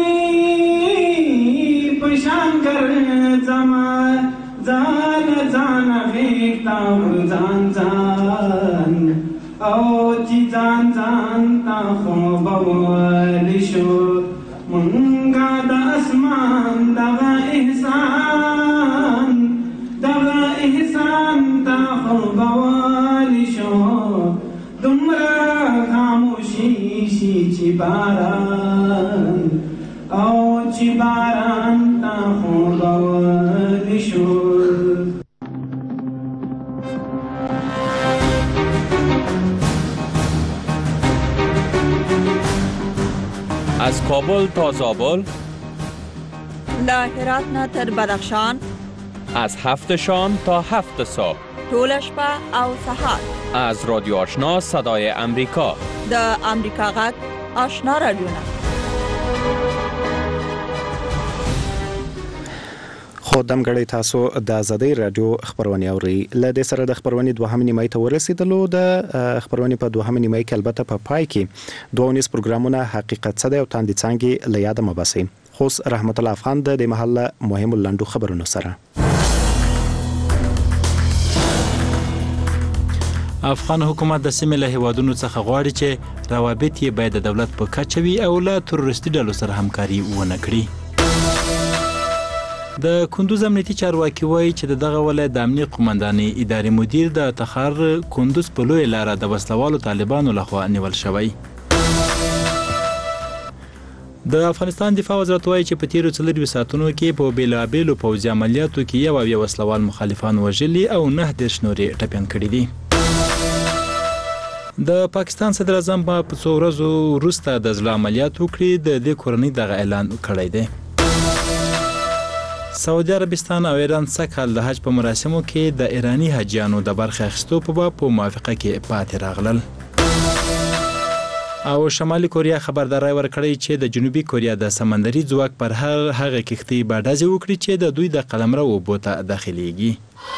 ښکلي په شان ګرځمه، ځان ځان غېږ ته ځان ځان او چې ځان ځان ته خوبولی شو، مونږه د اسمان دغه احسان دغه احسان ته خوبولی شو، دومره خاموشي شي چې باران او چې باران ته خوبولی شو. از کابل تا زابل، له هرات نه تر بدخشان، از هفت شام تا هفت صبح، ټول شپه او سهار. از رادیو آشنا صدای امریکا. د امریکا غږ آشنا رادیو. خو دمګړی تاسو د ازادي رادیو خبرونه اوري. ل دې سره د خبرونه دوهم نیمه ته ورسېدلو. د خبرونه په دوهم نیمه کې البته په پا پای کې دوه ونیس پروګرامونه حقیقت څه دی او تاندې څنګه ل یاد مباسي. خو رحمت الله افغان د محله مهم لاندو خبرونو سره. افغان حکومت د سیمې له هیوادونو څخه غواړي چې روابط یې باید د دولت په کچه وي او له تروریستي ډلو سره همکاري ونه کړي. د کندوز امنیتي چارواکي وایي چې دغه ولایت د امنیت قومندانۍ ادارې مدیر د تخار کندوز په لوی لاره د وسلوالو طالبانو لخوا نیول شوی. د افغانستان دفاع وزارت وایي چې په تیرو څلورویشتو ساعتونو کې په بیلابیلو پوځي عملیاتو کې یو او یو وسلوال مخالفان وژلي او نه دېرش نورې ټپیان کړي دي. د پاکستان صدر اعظم په څو ورځو وروسته د زړه عملیات وکړي. د دې کورنۍ دغه اعلان کړی دی. سعودي عربستان او ایران څخه د حج په مراسمو کې د ایرانی حاجیانو د برخه اخیستو په باب په موافقه کې پاتې راغلل. او شمالي کوریا خبرداري ورکړی چې د جنوبي کوریا د سمندري ځواک پر هر هغه کښتۍ باډازي وکړي چې د دوی د قلمرو اوبو ته داخليږي.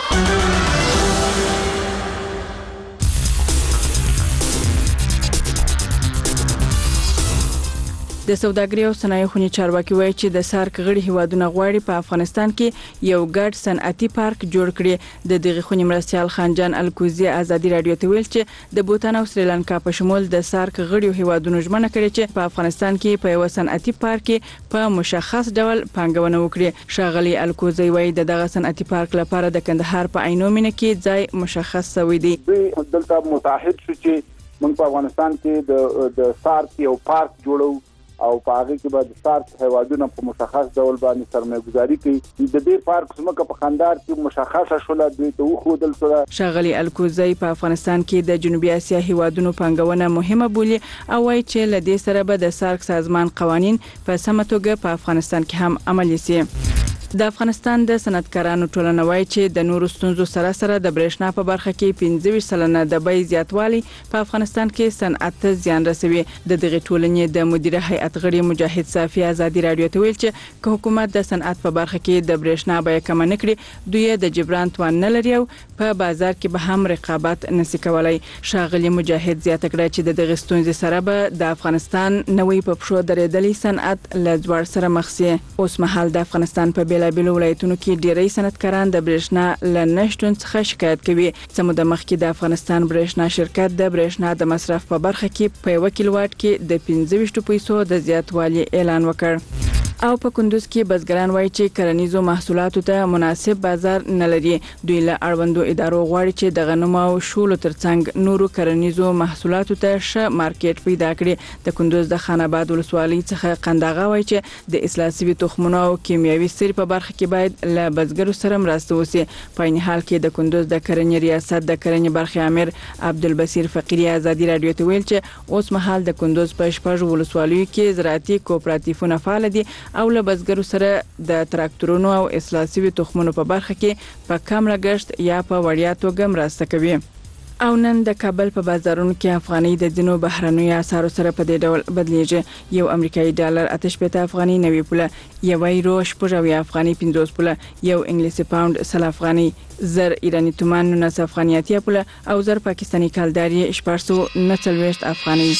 د سوداګرۍ او صنایع خونې چارواکي وایي چې د سارک غړي هیوادونه غواړي په افغانستان کې یو ګډ صنعتي پارک جوړ کړي. د دغه خونې مرستیال خانجان الکوزي ازادي رادیو ته ویل چې د بوتان او سریلانکا په شمول د سارک غړي هیوادونو ژمنه کړې چې په افغانستان کې په یو صنعتي پارک کې په مشخص ډول پانګونه وکړي. شاغلي الکوزي وایي د دغه صنعتي پارک لپاره د کندهار په عینومینه کې ځای مشخص شوی دی. دلته متحد شو چې موږ په افغانستان کې د د سارک یو پارک جوړو او په هغه کې به د سارک هیوادونو په مشخص ډول باندې سرمایه‌ګذاري کوي. د دې پارک سمکه په خندار کې مشخصه شوله دوی ته وښودل شوه. شاغلي الکوزي په افغانستان کې د جنوبي اسیا هیوادونو پانګونه مهمه بولي او وايي چې له دې سره به د سارک سازمان قوانين په سمه توګه په افغانستان کې هم عملي شي. د افغانستان د صنعتکارانو ټولنه وایي چې د نورو ستونزو سره سره د برېښنا په برخه کې پنځه ویشت سلنه د بیې زیاتوالی په افغانستان کې صنعت ته زیان رسوي. د دغه ټولنې د مدیره هیئت غړي مجاهد صافي ازادي رادیو ته ویل چې که حکومت د صنعت په برخه کې د برېښنا بیه کم نه کړي دوی د جبران توان نه لري او په بازار کې به هم رقابت نشي کولای. شاغلي مجاهد زیاته کړه چې د دغه ستونزې سره به د افغانستان نوې په پښو درېدلې صنعت له ځوړ سره مخ شي. اوس مهال د افغانستان په بیلابیلو ولایتونو کې ډېری صنعتکاران د برېښنا له نشتون څخه شکایت کوي. څه موده مخکې د افغانستان برېښنا شرکت د برېښنا د مصرف په برخه کې په یو کیلووات کې د پنځه ویشت پیسو د زیاتوالي اعلان وکړ. او په کندوز کې بزګران وایي چې کرنیزو محصولاتو ته مناسب بازار نه لري. دوی له اړوندو ادارو غواړي چې د غنمو او شولو ترڅنګ نورو کرنیزو محصولاتو ته ښه مارکیټ پیدا کړي. د کندوز د خان آباد ولسوالۍ څخه قنداغه وایي چې د اصلاح شوي تخمونو او کیمیاوي سرې په برخه کې باید له بزګرو سره مرسته وشي. په عین حال کې د کندوز د کرنې ریاست د کرنې برخې امیر عبدالبصیر فقیری ازادي رادیو ته ویل چې اوس مهال د کندوز په شپږ ولسوالیو کې زراعتي کوپراتیفونه فعال دي او له بزګرو سره د تراکتورونو او اصلاح شوي تخمونو په برخه کې په کم لګښت یا په وړیا توګه مرسته کوي. او نن د کابل په بازارونو کې افغاني د ځینو بهرنیو اسعارو سره په دې ډول بدلیږي. یو امریکایي ډالر اته شپېته افغاني نوي پوله، یو یورو شپږ اویا افغاني پنځوس پوله، یو انګلیسي پاوند سل افغاني، زر ایرانی تومان نولس افغاني اتیا پوله او زر پاکستاني کالداري شپږ سوه نه څلوېښت افغاني.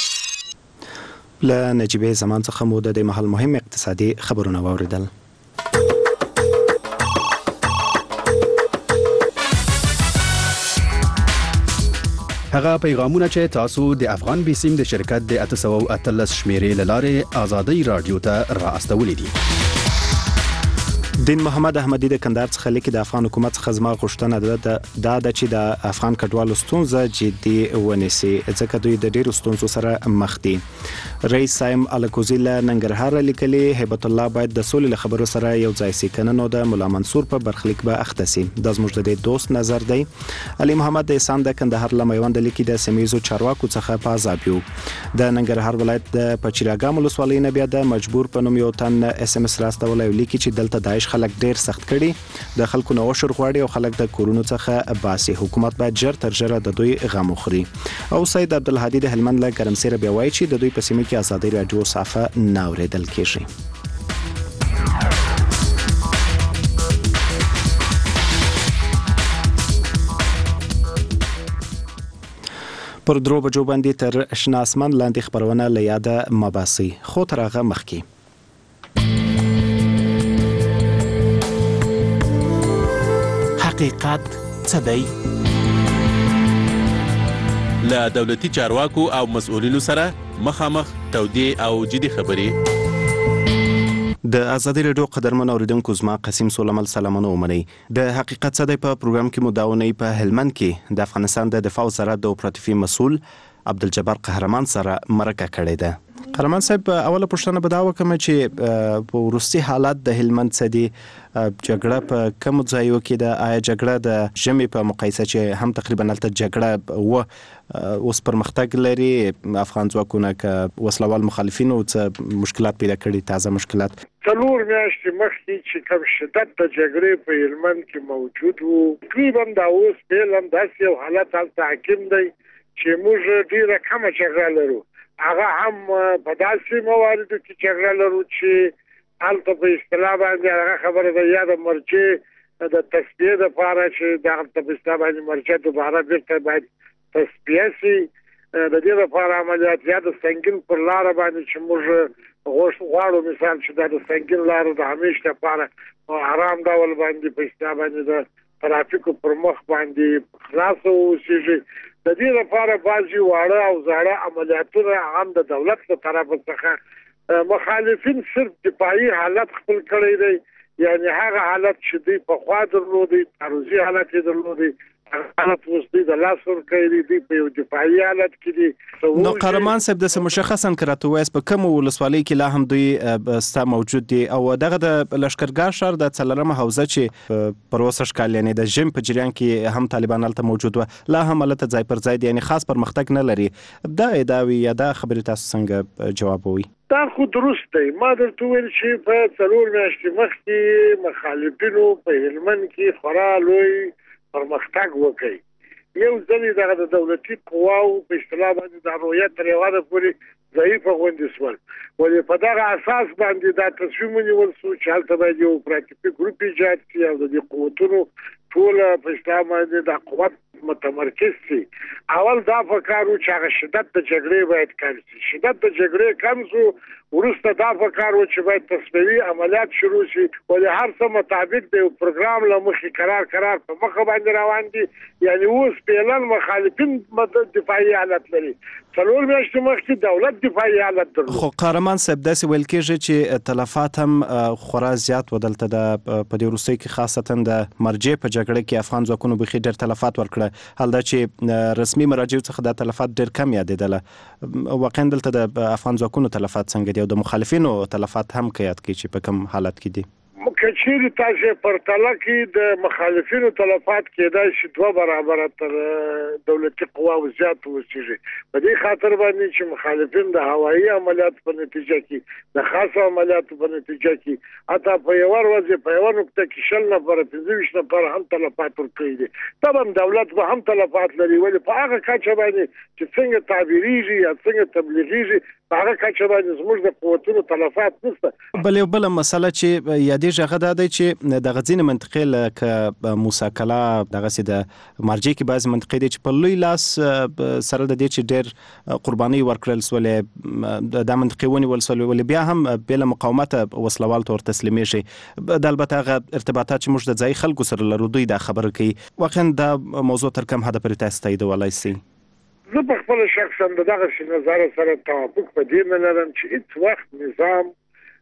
له نجیبه زمان څخه مو د محل مهم اقتصادي خبرونه واوریدل. هغه پیغامونه چې تاسو د افغان بیسیم د شرکت د اته سوه اتلس شمیرې لاره آزادی رادیو ته را استولې دي. دین محمد احمدی د کندهار څخه لیکي د افغان حکومت څخه زما غوښتنه ده دا د چې د افغان کډوالو ستونزه جدي ونیسي ځکه دوی د ډیرو ستونزو سره مخ دي. رئیس سایم الکوزی له ننګرهار لیکلي هیبت الله باید د سولې له خبرو سره یو ځای سي کنه نو د مولا منصور په برخلیک به اخته سي. د زموږ د دوست نظر دی. علي محمد احسان د کندهار له میوند لیکي د سیمایزو چارواکو څخه په عذاب یو. د ننګرهار ولایت د پچیراګام ولسوالۍ نه بیا د مجبور په نوم یو تن اس ام اس راستول لیکي چې دلته داعش داعش خلک ډیر سخت کړي د خلکو نو شر غواړي او خلک د کورونو څخه باسي حکومت باید جر تر جره د دوی غم وخوري او سید عبدالهادي د هلمند له ګرمسیر بیا وایي چې د دوی په سیمه کې ازادي رادیو صافه ناوریدل کیږي. پر درو بجو باندې تر شنه اسمان لاندې خبرونه له یاده مباسي خو تر هغه مخکې حقیقت څه دی؟ له دولتي چارواکو او مسؤلینو سره مخامخ تودې او جدي خبرې. د ازادي رادیو قدرمن اوریدونکو زما قسیم سولمل سلامونه ومني. د حقیقت څه دی په پروګرام کې مداونې په هلمند کې د افغانستان د دفاع وزارت د اپراتیفي مسؤل عبدالجبار قهرمان سره مرکه کړې ده. قهرمان صاحب اوله پوښتنه به دا وکړم چې په وروستي حالات د هلمند څه دي جګړه په کوم ځایو کې ده آیا جګړه د ژمي په مقایسه چې هم تقریبا هلته جګړه و اوس پرمختګ لري افغان ځواکونه که وسلوال مخالفینو څه مشکلات پیدا کړي تازه مشکلات څلور میاشتې مخکې چې کوم شدت د جګړې په هلمند کې موجود وو تقریبا دا اوس فعلا داسې یو حالت هلته حاکم دی چې موږ ډېره کمه جګړه لرو هغه هم په داسې مواردو کې جګړه لرو چې هلته په اصطلاح باندې هغه خبره ده یا د مرجع د تصفیې دپاره چې دغلته په اصطلاح باندې مرجع دوباره بېرته باید تصفیه سي د دې لپاره عملیات یا د سنګین پر لاره باندې چې موږ غواړو مثال چې دا د سنګین لاره د همیش لپاره په آرام ډول باندې په اصطلاح باندې د ترافیکو پر مخ باندې خلاص اوسېږي د دې لپاره بعضې واړه او زاړه عملیاتونه هم د دولت له طرفه څخه مخالفین صرف دفاعي حالت خپل کړی دی یعنی هغه حالت چې دوی پخوا درلودی تعرضي حالت یې درلودی حالت اوس دوی د لاس ورکوي دوی په یو دفاعي حالت کې دي. نو قهرمان صاحب داسې مشخصا که راته ووایاست په کومو ولسوالۍ کې لا هم دوی ستا موجود دي او دغه د لښکرګاه ښار د څلورمه حوزه چې پر اوسه ښکال یعنې د ژمي په جریان کې هم طالبان هلته موجود وه لا هم هلته ځای پر ځای دي یعنې خاص پرمختګ نه لري دا ادعاوې یا دا خبرې تاسو څنګه جوابوئ؟ دا خو درست دی ما درته وویل چې په څلور میاشتې مخکې مخالفینو په هلمند کې خورا لوی پرمختګ وکړي یو ځل دغه د دولتي قواو په اصطلاح باندې د رویت تر یو حده پورې ضعیفه غوندې شول ولې په دغه اساس باندې دا تصمیم ونیول شو چې هلته باید یو اپراتیفي ګروپ ایجاد کړي او د دې قوتونو ټوله په اصطلاح باندې دا قوت متمرکز شي اول دا فکر و چې هغه شدت د جګړې باید کم شي شدت د جګړې کم شو وروسته دا فکر و چې باید تصفیوي عملیات شروع شي ولې هر څه مطابق د یو پروګرام له مخې قرار قرار په مخه باندې روان دي یعنی اوس فعلا مخالفین دفاعي حالت لري څلور میاشتې مخکې دولت دفاعي حالت درلود. خو قهرمان صاحب داسې ویل کېږي چې تلفات هم خورا زیات و دلته د په دې وروستیو کې خاصتا د مرجع په جګړه کې افغان ځواکونو بیخي ډېر تلفات ورکړه حال دا چې رسمي مراجعو څخه دا تلفات ډېر کم یادېدله واقعا دلته د افغان ځواکونو تلفات څنګه دي او د مخالفینو تلفات هم که یاد کړي چې په کوم حالت کې دي؟ که چیرې تاسې پرتله کې د مخالفینو تلفات کېدای شي دوه برابره تر دولتي قواو زیات اوسېږي په دې خاطر باندې چې مخالفین د هوایي عملیاتو په نتیجه کې د خاصو عملیاتو په نتیجه کې حتی په یوه ورځ په یوه نقطه کې شل نفره پنځه ویشت نفره هم تلفات ورکړي دي طبعا دولت به هم تلفات لري ولې په هغه کچه باندې چې څنګه تعبیریږي یا څنګه تبلیغیږي په هغه کچه باندې زموږ د قوتونو تلفات نشته. بل یو بله مسله چې یادېږي هغه دا دی چې دغه ځینې منطقې لکه موسی کلا دغسې د مرجع کې بعضې منطقې دي چې په لوی لاس سره د دې چې ډېر قربانۍ ورکړل سولې دا منطقې ونیول سولې ولې بیا هم بې له مقاومته وسلوال ته ورتسلیمېږي د البته هغه ارتباطات چې موږ د ځایي خلکو سره لرو دوی دا خبره کوي واقعا دا موضوع تر کوم حده پورې تاسو تاییدولی سئ؟ زه په خپله شخصا د دغسې نظر سره توافق په دې نه لرم چې هېڅ وخت نظام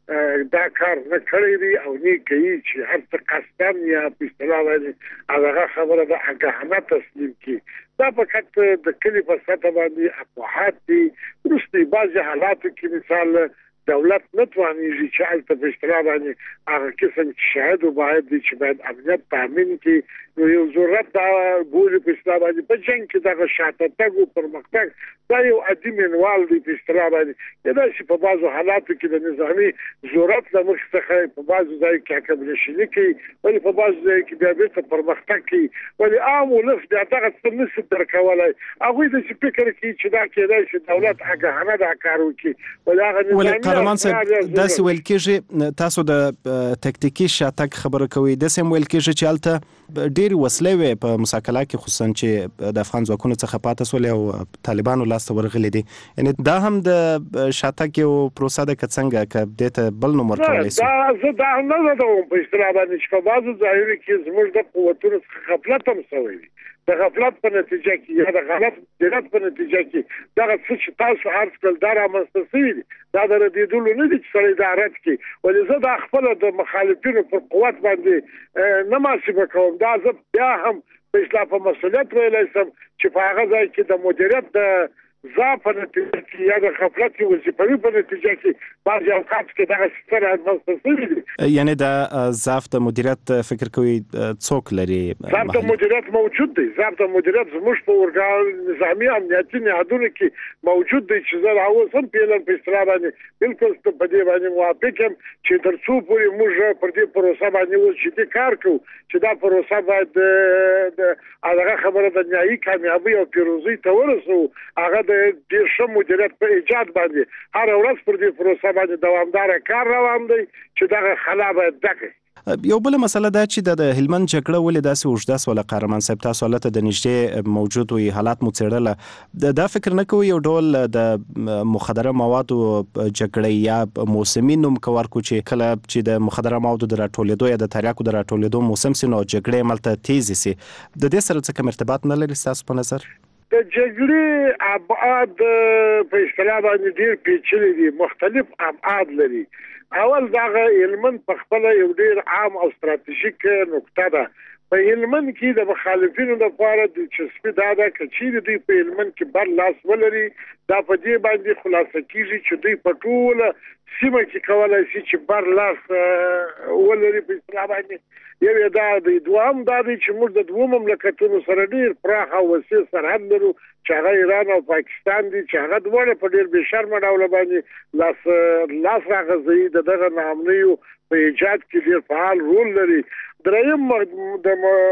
دا کار نه کړی دی او نه کوي چې هر څه قصدن یا په اصطلاح باندې هغه خبره د آګاهانه تسلیم کړي دا فقط د کلي په سطح باندې افواهات دي وروسته بعضې حالاتو کې مثال دولت نه توانیږي چې الته په اصطلاح باندې هغه قسم شاهد او باید چې باید امنیت تامین کړي نو یو ضرورت دا بولی په اصطلاح باندې په جنگ کې دغه شاته تګ او پرمختګ دا یو عادي منوال دی په اصطلاح باندې دا چې په بعضو حالاتو کې د نظامی ضرورت د مخ څخه په بعضو ځای کې اکملشنی کوي ولی په بعضو ځای کې بیا بیرته پرمختګ کوي ولی عام ولس دا دغه څه نشي درکولای هغه د فکر کوي چې دا کېدای شي دولت هغه نه دا کار وکړي ولی هغه ولې قهرمان صاحب داسې ویل کېږي تاسو د تکتیکي شاتګ خبره کوي داسې ویل کېږي چې الته ډېر وسلې وي په مساکله کې خصوصا چې د افغان ځواکونو څخه پاتې سول او طالبانو لاس ته ورغلي دي یعنی دا هم د شاتګ یو پروسه ده که څنګه که دته بل نومر کولای شي دا زه دا نه زدم په اصطلاح باندې چې په بعضو ځایونو کې زموږ د قوتونو څخه غفلت هم شوی دی د غفلت په نتیجه کې یا د غلط مدیریت په نتیجه کې دغه څه چې تاسو عرض کړل دا رامنځته شوي دي دا د ردېدلو نه دي چې سړی دا رد کړي ولې زه دا خپله د مخالفینو پر قوت باندې نه محاسبه کوم دا زه بیا هم په اصطلاح په مسؤلیت ویلی شم چې په هغه ځای کې د مدیریت د ضعف په نتیجه کې یا د غفلت کې وظیفوي په نتیجه کې بعضې اوقات کې دغه څه رامنځته شوي دي یعنی د ضعف د مدیریت فکر کوي څوک لري ضعف د مدیریت موجود دی ضعف د مدیریت زموږ په ارګان نظامي امنیتي نهادونو کې موجود دی چې زه اوس هم پیلم په اصطلاح باندې بالکل په دې باندې موافق یم چې تر څو پورې موږ پر دې پروسه باندې اوس جدي کار کوو چې دا پروسه باید د هغه خبره د نهایي کامیابۍ او پیروزۍ ته ورسوو هغه د ډېر ښه مدیریت په ایجاد باندې هره ورځ پر دې پروسه باندې دوامداره کار روان دی چې دغه خلا باید ډکه یو بل مسله دا چې د هلمند جګړه ولې داسې اوږده سوله قهرمان صاحب تاسو هلته د نږدې موجود وي حالات مو څېړله دا فکر نه کوئ یو ډول د مخدره موادو جګړې یا موسمي نوم که ورکړو چې کله چې د مخدره موادو د راټولېدو یا د تریاکو د راټولېدو موسم سي نو جګړې هملته تیزې سي د دې سره څه کوم ارتباط نه لري ستاسو په نظر د جګړې ابعاد په اصطلاح باندې ډېر پیچلي دي مختلف ابعاد لري اول دغه هلمند په خپله یو ډېر عام او ستراتیژیک نقطه ده په هلمند کې د مخالفینو لپاره دلچسپي دا ده که چیرې دوی په هلمند کې بر لاس ولري دا په دې باندې خلاصه کېږي چې دوی په ټوله سیمه کې کولی شي چې بر لاس ولري په اصطلاح باندې یو یې دا دی دوهم دا دی چې موږ د دوو مملکتونو سره ډېر پراخ او وسیع سرحد لرو چې هغه ایران او پاکستان دي چې هغه دواړه په ډېر بې شرمه ډوله باندې لاس لاس راغځوي د دغه ناامنیو په ایجاد کې ډېر فعال رول لري دریم د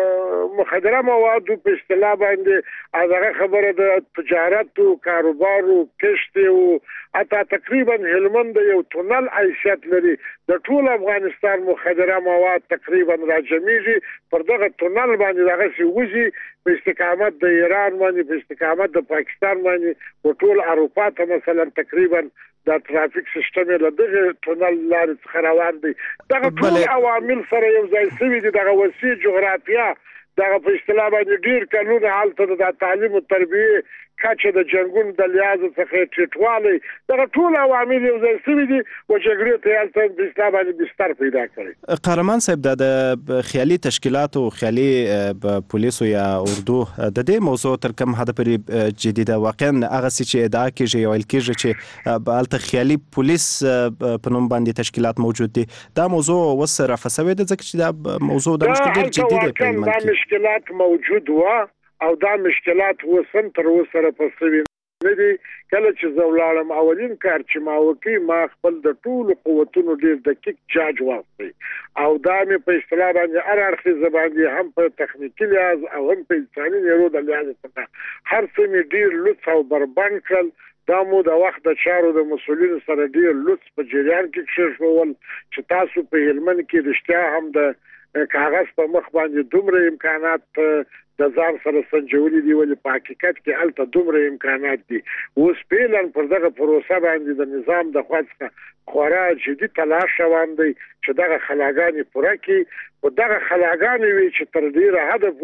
مخدره موادو په اصطلاح باندې هغه خبره د تجارت او کاروبار او کشت او اته تقریبا هلمند یو تونل حیثیت لري د ټول افغانستان مخدره مواد تقریبا راجمیږي پر دغه تونل باندې دغه سی وځي په استقامت د ایران باندې په استقامت د پاکستان باندې او ټول اروپا ته مثلا تقریبا دا ترافیک سیستم له دغه تونل لارې څخه روان دی دغه ټول عوامل سره یو ځای شوي دي دغه وسیع جغرافیه دغه په اصطلاح باندې ډېر کلونه هلته د تعلیم او تربیې کچه د جنګونو د لحاظ څخه ټیټوالی دغه ټول عوامل یو ځای شوي دي او جګړې ته هلته په اصطلاح باندې بستر پیدا کړی قهرمان صاحب دا د خیالي تشکیلاتو خیالي پولیسو یا اردو د دې موضوع تر کوم حده پورې جدي ده واقعا هغه څه چې ادعا کېږي یا ویل کېږي چې هلته خیالي پولیس په نوم باندې تشکیلات موجود دي دا موضوع اوس رفع شوې ده ځکه چې دا موضوع د مشکل ډېر جدي دی په هلمند کې دا مشکلات موجود وه او دا مشکلات اوس هم تر اوسه رفع شوي نه دي کله چې زه ولاړم اولین کار چې ما وکړي ما خپل د ټولو قوتونو ډېر دقیق جاج واخلي او دا مې په اصطلاح باندې هر اړخیزه باندې هم په تخنیکي لحاظ او هم په انساني نیرو د لحاظ څخه هر څه مې ډېر لطف او بربند کړل دا مو د وخت د چارو د مسؤلینو سره ډېر لطف په جریان کې کېښول چې تاسو په هلمند کې رښتیا هم د کاغذ په مخ باندې دومره امکانات د ځان سره سنجولي دي ولې په حقیقت کې هلته دومره امکانات دي اوس فعلا پر دغه پروسه باندې د نظام د خوا څخه خورا جدي تلاش روان دی چې دغه خلاګانې پوره کړي خو دغه خلاګانې وي چې تر ډېره حده پورې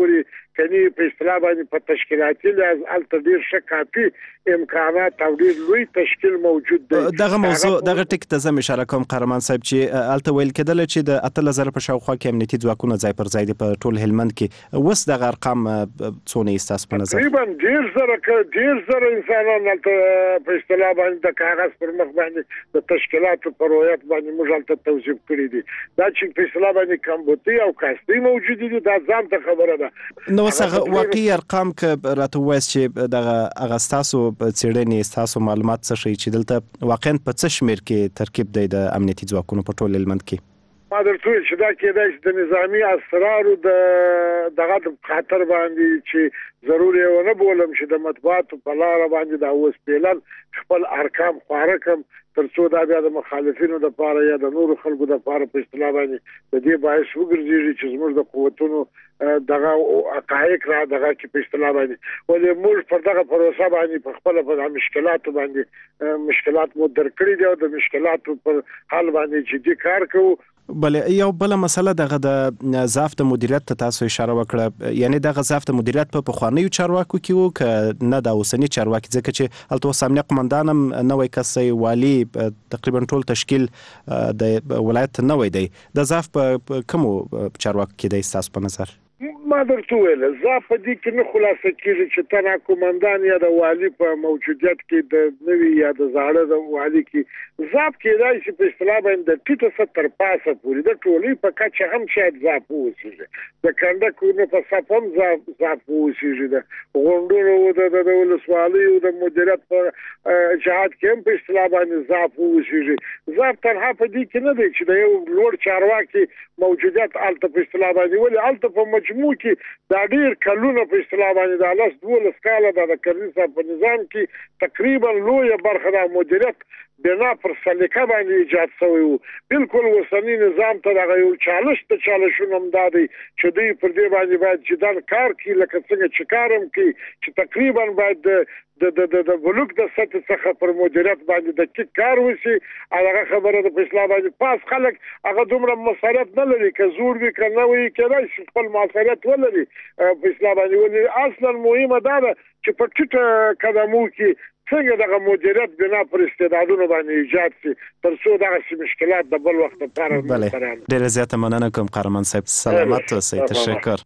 کني په اصطلاح باندې په تشکیلاتي لحاظ الته ډیر ښه کافي امکانات او ډیر لوی تشکیل موجود دی. دغه موضوع دغه ټک ته زم اشاره کوم قهرمان صاحب چې الته ویل کېدل چې د اتل زره په شاوخوا کې امنیتي ځواکونه ځای پر ځای دي په ټول هلمند کې. اوس دغه ارقام څونه ایستاس په نظر؟ تقریبا ډیر زره ډیر زره انسانان الته په اصطلاح باندې د کاغذ پر مخ باندې د تشکیلاتو په رویت باندې موږ الته توصیف کړی دي. دا چې په اصطلاح باندې کمبوتي او کاستي موجود دي دا ځان ته خبره ده. نو څنګه واقعي ارقام ک راته وایي چې دغه اغستاسو څېړنې تاسو معلومات څه شي چې دلته واقعا په څه شمیر کې ترکیب دی د امنیتي ځواکونو په ټول هلمند کې؟ ما درته چې دا کېدای شي د نظامی اسرارو د دغه خاطر باندې چې ضروري ونه بولم چې د مطبوعاتو په لار باندې دا اوس پیلن خپل ارقام خواره کم ترڅو دا بیا د مخالفینو د پاره یا د نورو خلکو د پاره په اصطلاح باندې د دې باعث وګرځي چې زموږ د قوتونو دغه حقایق را دغه کې په اصطلاح باندې ولې موږ پر دغه پروسه باندې په خپل په مشکلاتو باندې مشکلات مو درکړي دي او د مشکلاتو پر حل باندې جدي کار کوو. بلې یو بل مسله دغه د ضعف د مدیریت ته تاسو اشاره وکړه، یعنی دغه ضعف د مدیریت په پخوانیو چارواکو کې وو که نه د اوسنی چارواکي، ځکه چې هلته اوس امنیه قمندان هم نوی کس دی، والي تقریبا ټول تشکیل د ولایت نوی دی. د ضعف په کومو چارواکو کې دی ستاسو په نظر؟ ما درته ویل ضعف دې کې نه خلاصه کېږي چې تنا قومندان یا د والي په موجودیت کې د نوي یا د زاړه د والي کې ضعف کېدای شي په اصطلاح باندې د ټیټه ستر پاسه پورې د ټولې په کچه هم شاید ضعف ووسیږي، د کنډکو نه په صف هم ضعف ووسیږي، د غونډونو د د ولسوالیو د مدیریت په جهات کې هم په اصطلاح باندې ضعف ووسیږي. ضعف تنها په دې کې نه دی چې د یو لوړ چارواکي موجودیت الته په اصطلاح باندې ولې الته په مجموع کې دا ډیر کلونه په اصطلاح باندې د لاس دولس کاله د کرنیسا په نظام کې تقریبا لویه برخه د مدیریت بنا پر سلیقه باندې ایجاد شوی وو. بالکل وسنی نظام ته دغه یو چالش ته چالشونه هم دادي چې دوی پر دې باندې باید جدان کار کوي، لکه څنګه چې کارم کوي چې تقریبا باید د د د د بلوک د سطح څخه پر مدیریت باندې د کیک کار وشي. هغه خبره د اصلاح باندې پاس خلک هغه دومره مسؤلیت نه لري که زور وي که نه وي کېدای شي خپل مسؤلیت ولري په اصلاح باندې. ولې اصلا مهمه دا ده چې په ټیټه قدمو کې څنګه دغه مدیریت بنا پر استعدادونو باندې ایجاد شي ترڅو دغه مشکلات د بل وخت لپاره بله. ډېره زیاته مننه کوم قهرمان صاحب، سلامت اوسئ. تشکر.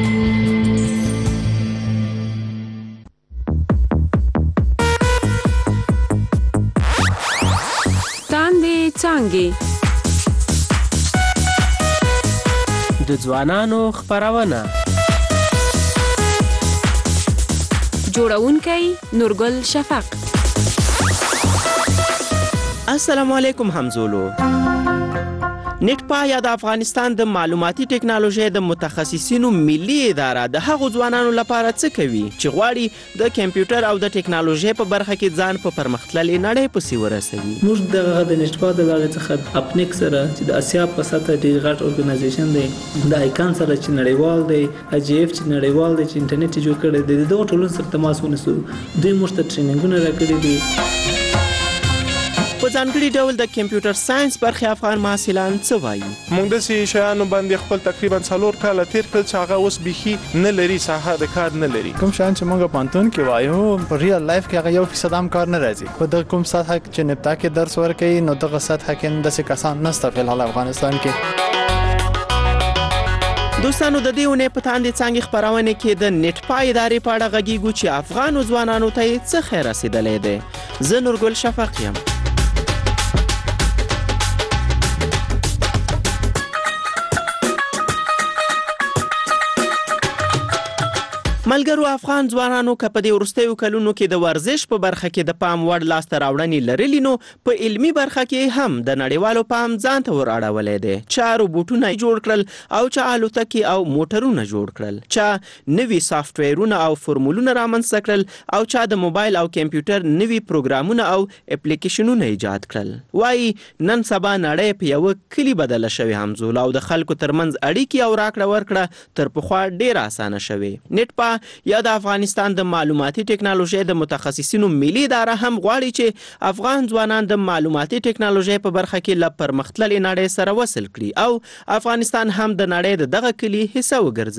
تاندې څانګې د ځوانانو خپرونه، جوړونکی نورګل شفق. السلام علیکم همزولو. نټپا یا د افغانستان د معلوماتي ټکنالوژي د متخصصینو ملي اداره د هغو ځوانانو لپاره څه کوي چې غواړي د کمپیوټر او د ټکنالوژي په برخه کې ځان په پرمختللې نړۍ پسې ورسوي؟ موږ دغه د نټپا د لارې څخه اپنیک سره چې د اسیا په سطح ډېر غټ ارګنایزیشن دی، د آیکان سره چې نړیوال دی، اجي اف چې نړیوال دی چې انټرنیټ جوړ کړی دی، دغه ټولو سره تماس ونیسو. دوی موږ ته ټریننګونه راکړي دي. په ځانګړي ډول د کمپیوټر ساينس برخې افغان محصلان څه وایي؟ موږ داسې شیانو باندې خپل تقریبا څلور کاله تیر کړل چې هغه اوس بیخي نه لري، ساحه د کار نه لري. کوم شیان چې موږ پانتون کې وایو په ریل لایف کې هغه یو فیصد هم کار نه راځي. په دغه کوم سطح چې نپتا کې درس ورکوي نو دغه سطح کې داسې کسان نشته په الحال افغانستان کې. دوستانو د دې اونۍ په تاندې څانګې خپرونه کې د نټپا ادارې په اړه غږیږو چې افغانو ځوانانو ته یې څه خیر رسېدلی دی. زه نورګل شفق یم. ملګرو، افغان ځوانانو که په دې وروستیو کلونو کې د ورزش په برخه کې د پام وړ لاسته راوړنې لرلي، نو په علمي برخه کې هم د نړیوالو پام ځان ته ور اړولی دی. چا روبوټونه جوړ کړل او چا الوتکې او موټرونه جوړ کړل، چا نوي سافټویرونه او فرمولونه رامنځته کړل، او چا د موبایل او کمپیوټر نوي پروګرامونه او اپلیکیشنونه ایجاد کړل. وایي نن سبا نړۍ په یوه کلي بدله شوې همزول، او د خلکو ترمنځ اړیکې او راکړه ورکړه تر پخوا ډېره اسانه شوې. نټپا یا د افغانستان د معلوماتي ټکنالوژي د متخصصینو ملي اداره هم غواړي چې افغان ځوانان د معلوماتي ټکنالوژي په برخه کې له پرمختللې نړۍ سره وصل کړي او افغانستان هم د نړۍ د دغه کلي حصه وګرځوي.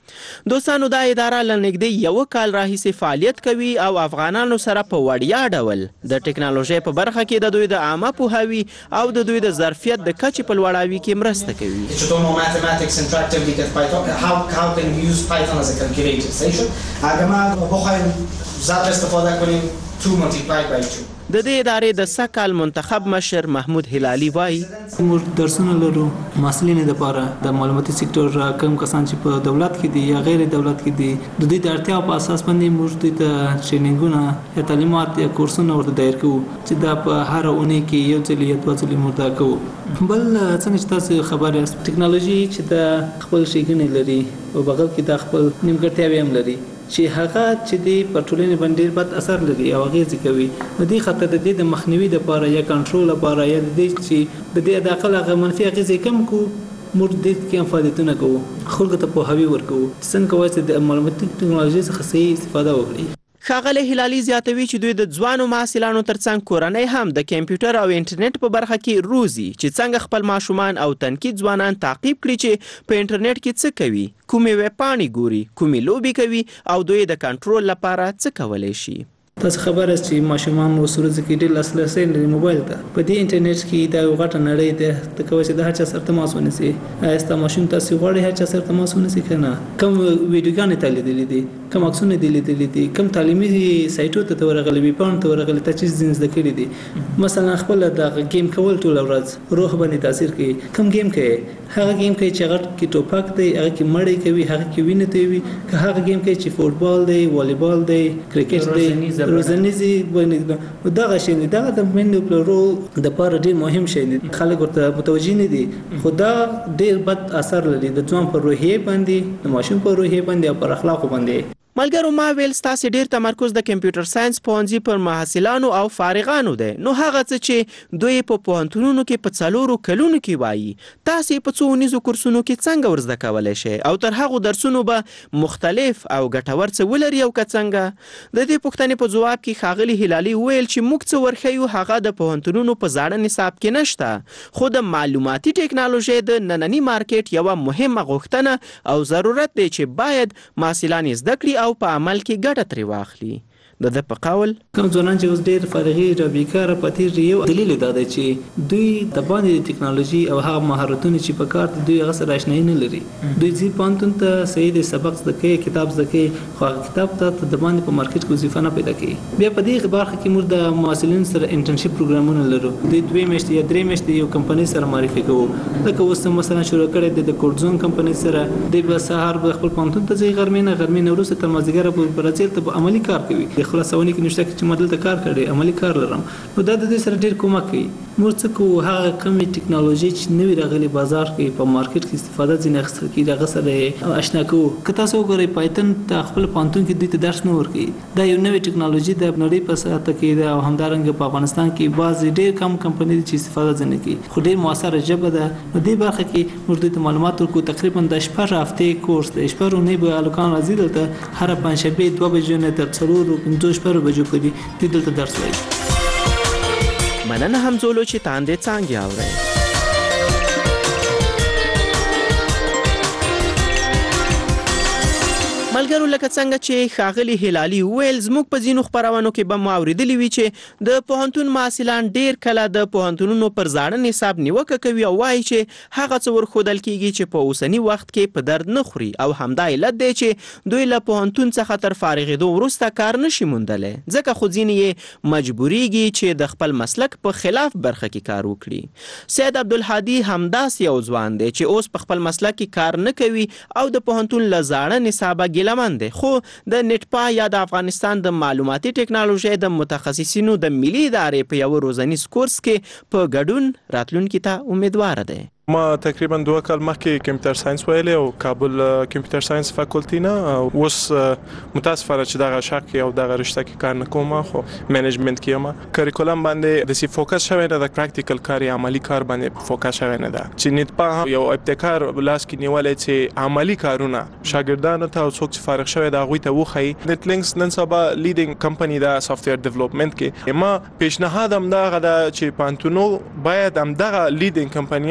دوستانو دا اداره له نږدې یو کال راهیسې فعالیت کوي او افغانانو سره په وړیا ډول د ټکنالوژۍ په برخه کې د دوی د عامه پوهاوي او د دوی د ظرفیت د کچې په لوړاوي کې مرسته کوي. چطور ما mathematics interactively get Python how how can we use Python as a calculator station اگه ما بخوایم ضرب استفاده کنیم two multiplied by two. د دې ادارې د سږ منتخب مشر محمود هلالي وایي موږ درسونه لرو محصلینو لپاره د معلوماتي سکتور کوم کسان چې په دولت کې دي یا غیر دولت کې دي د دوی د اړتیا په اساس باندې موږ دوی ته ټریننګونه یا تعلیمات یا کورسونه ورته دایر کوو چې دا په هر اونۍ کې یو ځل یا دوه ځلې موږ دا کوو. بل څنګه چې تاسو خبر یاست ټکنالوژي چې د خپل ښېګڼې لري او بغل کې د خپل نیمګړتیاوې هم لري چې هغه چې دی په ټولنې باندې ډېر بد اثر لري او اغېزې کوي. نو دې خاطر د دې د مخنیوي لپاره یا کنټرول لپاره یا د دې چې د دې د عقل هغه منفي اغېزې کم کړو موږ دې کې هم فعالیتونه کوو خلکو ته پوهاوی ورکوو څنګه کولی چې د معلوماتي ټکنالوژۍ څخه صحیح استفاده وکړي. ښاغلی هلالي زیاتوي چې دوی د ځوانو محصلانو ترڅنګ کورنۍ هم د کمپیوټر او انټرنیټ په برخه کې روزي چې څنګه خپل ماشومان او تنکي ځوانان تعقیب کړي چې په انټرنیټ کې څه کوي، کومې ویبپاڼې ګوري، کومې لوبې کوي او دوی د کنټرول لپاره څه کولی شي. تاسو خبره است چې ماشومان اوس ورځ کې ډېر لاسرسی لري موبایل ته. په دې انټرنیټ کې دا یو غټه نړۍ ده ته کولی چې د هر چا سره تماس ونیسي. ایا ستا ماشوم تاسو غواړئ هر چا سره تماس ونیسي که نه؟ کوم ویډیوګانې ته لیدلي دي، کوم عکسونه دي لیدلي دي، کوم تعلیمي سایټو ته ورغلي، ویبپاڼو ته ورغلي، ته چې ځین زده کړي دي. مثلا خپل د گیم کول ټوله ورځ روح باندې تاثیر کوي. کوم گیم کوي؟ هغه گیم کوي چې هغه کې ټوپک دی، هغه کې مړی کوي، هغه کې وینې تویوي. که هغه گیم کوي چې فوټبال دی، والیبال دی، کرکټ دی، روزنیزي باندې دغه شی دی. دغه د منډو پلورو د پاره ډېر مهم شی دی. خلک ورته متوجه نه دي خو دا ډېر بد اثر لري د ځوان پر روحیې باندې، د ماشوم پر روحیې باندې او پر اخلاقو باندې. ملګرو ما ویل ستاسې ډېر تمرکز د کمپیوټر ساينس پوهنځي پر محصلانو او فارغانو دی. نو هغه څه چې دوی په پوهنتونونو کې په څلورو کلونو کې وایي تاسې په څو اونیزو کورسونو کې څنګه ورزده کولی شئ او تر هغو درسونو به مختلف او ګټور څه ولري او که څنګه. د دې پوښتنې په ځواب کې ښاغلي هلالي وویل چې موږ څه ورښیو هغه د پوهنتونونو په زاړه نصاب کې نشته خو د معلوماتي ټکنالوژۍ د ننني مارکیټ یوه مهمه غوښتنه او ضرورت دی چې باید محصلان یې زده کړي او په عمل کې ګټه ترې واخلي. د ده په قول کوم ځوانان چې اوس ډېر فارغي را بیکاره پاتې دي یو دلیل دا دی چې دوی د باندې ټکنالوژي او هغه مهارتونه چې په کار دي دوی هغه سره اشنایي نه لري. دوی ځي پوهنتون ته صحیح د سبق زده کوي، کتاب زده کوي خو هغه کتاب ته د باندې په مارکیټ کې وظیفه نه پیدا کوي. بیا په دې برخه کې موږ د محصلینو سره انټرنشپ پروګرامونه لرو. دوی دوه میاشتې یا درې میاشتې یو کمپنۍ سره معرفي کوو. لکه اوس مثلا شروع کړی د کورډزون کمپنۍ سره دوی به سهار به خپل پوهنتون ته ځي، غرمې نه غرمې نه وروسته تر مازدیګره پورې به راځي ته عملي کار کوي. خلاصونې کې نشته چې مدل ته کار کړي عملی کار لرم. نو دا د دې سره ډېر کومک کوي. موږ څه کوو هغه کمې ټکنالوژي چې نوې راغلي بازار کې په مارکیټ کې استفاده ځینې اخیستل کېږي هغه سره اشنا کوو. که تاسو وګورئ پایتن ته خپل پوهنتون کې دوی ته درس نه ورکوي. دا یو نوې ټکنالوژي د نړۍ په سطح کې ده او همدارنګه په افغانستان کې بعضې ډېر کم کمپنۍ دي چې استفاده ځینې کوي خو ډېر مؤثره ژبه ده. نو دې برخه کې موږ دوی ته معلومات ورکوو. تقریبا د شپږ هفتې کورس دی. شپږ اونۍ به هلکان راځي دلته هره پنجشنبې دوه بجو نه تر څلورو پنځو شپږو بجو پورې دوی دلته درس وایي. مننه همزولو چې تاندې څانګې اورئ. ملګرو لکه څنګه چې ښاغلي هلالي وویل زموږ په ځینو خپرونو کې به مو اورېدلي وي چې د پوهنتون محصلان ډېر کله د پوهنتونونو پر زاړه نصاب نیوکه کوي او وایي چې هغه څه ورښودل کېږي چې په اوسني وخت کې په درد نه خوري او همدا علت دی چې دوی له پوهنتون څخه تر فارغېدو وروسته کار نشي موندلی ځکه خو ځینې یې مجبوریږي چې د خپل مسلک په خلاف برخه کې کار وکړي. سید عبدالهادي همداسې یو ځوان دی چې اوس په خپل مسلک کې کار نه کوي او د پوهنتون له زاړه نصابه ګیلمن دی خو د نټپا یا د افغانستان د معلوماتي ټکنالوژۍ د متخصصینو د ملي ادارې په یو روزنیز کورس کې په ګډون راتلونکي ته امیدواره دی. ما تقریبا دوه کال مخکې کمپیوټر ساينس ویلې او کابل کمپیوټر ساينس فاکولټي نه اوس متاسفانه چې دغه شاق کې او دغه رشته کې کار نه کوم خو مینجمنت کې یم. کریکولم باندې د سی فوکس شوی نه د پریکټیکل کار یا عملی کار باندې فوکس شوی نه ده چې نټپا یو ابتکار لاس کې نیولې چې عملی کارونه شاګردانو ته او څوک چې فارغ شوی دا غوي ته وخی. نت لینکس نن سبا لیډینګ کمپنی دا سافټویر ډیولپمنٹ کې ما پیشنهاد هم دا غدا چې پانتونو باید هم دغه لیډینګ کمپنیانو سره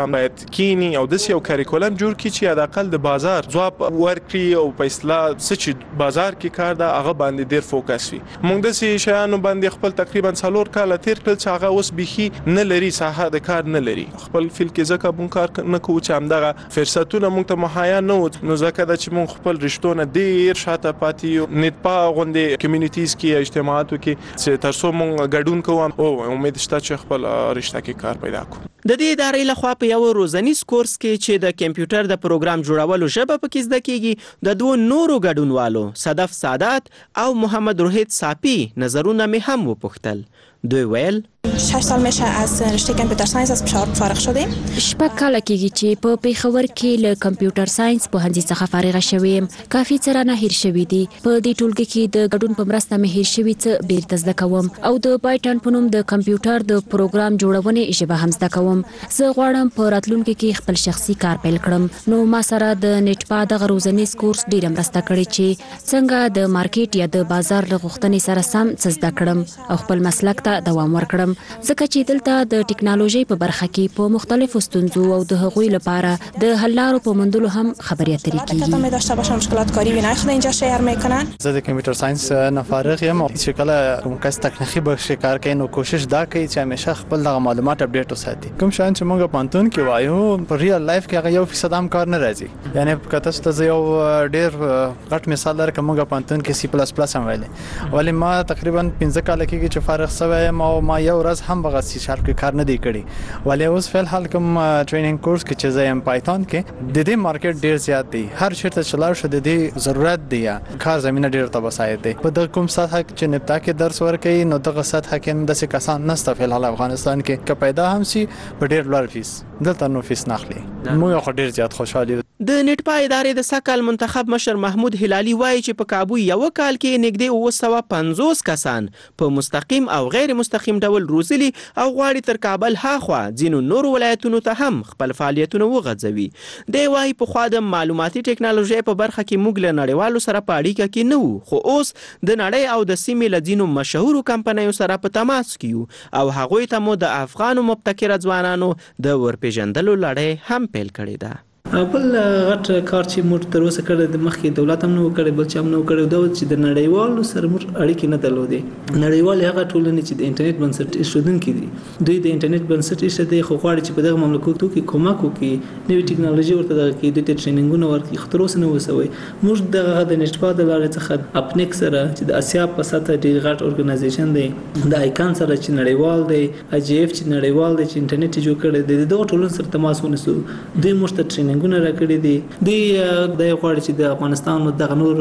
باید کینی او د یو کریکولم جوړ کړي چې حداقل د بازار ځواب ورکړي او په اصطلاح څه بازار کې کار دا هغه باندې ډیر فوکس وي. موږ د سې شیانو باندې خپل تقریبا څلور کال تیر کړل چې هغه اوس بيخي نه لري، ساحه د کار نه لري. خپل فیل کې ځکه مونږ کار نه کوو چې همدغه فرصتونه مونږ ته مهیا نه وو، نو ځکه دا چې مونږ خپل رشتونه ډیر شاته پاتې یو. نت پا غونډې کمیونټیز کې اجتماعاتو کې چې تر څو مونږ ګډون کوو او امید شته چې خپل رشته کې کار پیدا کړو. د دې ادارې لخوا په یو روزنیز کورس کې چې د کمپیوټر د پروګرام جوړولو ژبه پکې زده کیږي، د دوه نورو ګډونوالو صدف سادات او محمد روحیت صافی نظرونه مې هم وپوښتل. دوی ویل شش سال میشه از رشته کامپیوتر ساینس از پشاور فارغ شدیم. شپږ کاله کېږي چې په پیښور کې له کمپیوټر ساینس پوهنځي څخه فارغه شوم. کافي څه رانه هیر شوي دي. په دې ټولګي کې د ګډون په مرسته مې هیر شوي څه بیرته زده کوم او د پایتون په نوم د کمپیوټر د پروګرام جوړونې ژبه هم زده کوم. زه غواړم په راتلونکي کې خپل شخصي کار پیل کړم. نو ما سره د نت پا د روزنیز کورس ډیره مرسته کړې چې څنګه د مارکیټ یا د بازار له غوښتنې سره سم څه زده کړم او خپل مسلک ته دوام ورکړم. ځکه چې دلته د ټکنالوژي په برخه کې په مختلفو ستونزو او د هغوی لپاره د حل لارو په موندلو هم خبرې اترې کیږي. تا می داشته باشم مشکلات کاری و نه خود اینجا شیر میکنن. زه د کمپیوټر ساينس نه فارغ یم او چې کله کوم کس تکنیکی بخش کار کوي نو کوشش دا کوي چې همیشه خپل د معلومات اپډیټ وساتي. کوم شان چې موږ پانتون کې وایو په ریل لایف کې هغه یو فیصد هم کار نه راځي. یعنی کته ست یو ډیر غټ مثال درکړم، موږ پانتون کې سی پلس پلس هم ویلې، ولی ما تقریبا پنځه کال کې چې فارغ شوم او ما یو ورځ هم بغه سی شارپ کې کار نه دی کړی. ولی اوس فعل حال کوم ټریننګ کورس کې چې زه یم پایتون کې د دې مارکیټ ډیر زیات دی. هر چیرته چلاو شو د دې ضرورت دی. کار زمينه ډیر تبصایت دی. په د کوم سطح چې نپتا کې درس ورکړي نو دغه سطح کې د څه کسان نسته فعل حال افغانستان کې که پیدا هم سي په ډیر لوړ فیس دلته نو فیس ناخلي. موږ خو ډیر زیات خوشاله. د نت پا ادارې د سکل منتخب مشر محمود هلالي وایي چې په کابو یو کال کې نږدې اوه سوه پنځوس کسان په مستقیم او غیر مستقیم ډول روزلي او غواړي تر کابل هاخوا ځینو نورو ولایتونو ته هم خپل فعالیتونه وغځوي. دی وایي پخوا د معلوماتي ټکنالوژۍ په برخه کې موږ له نړیوالو سره په اړیکه کې نه وو، خو اوس د نړۍ او د سیمې له ځینو مشهورو کمپنیو سره په تماس کې یو او هغوی ته مو د افغانو مبتکره ځوانانو د ورپېژندلو لړۍ هم پیل کړې ده. بل غټ کار چې موږ تر اوسه کړی د مخکې دولت هم نه وکړی بل چې هم نه وکړی دا چې د نړیوالو سره موږ اړیکې نه درلودې. نړیوال هغه ټولنې چې د انټرنیټ بنسټ ایښودونکي دي، دوی د انټرنیټ بنسټ ایښی دی خو غواړي چې په دغه مملکتو کې کومک وکړي، نوې ټکنالوژي ورته دغه کړي، دوی ته ټریننګونه ورکړي، خو تر اوسه نه وسوی. موږ دغه د نت پا د لارې څخه اپنیک سره چې د اسیا په سطحه ډېر غټ ارګنایزیشن دی، د آیکان سره چې نړیوال دی، ای جی ایف چې نړیوال دی چې انټرنیټ جوړ کړی دی، دغه ټولنې سره تماس ونیسو. دوی موږ ته ټریننګونه راکړي دي. دوی د غواړي چې د افغانستان او دغه نور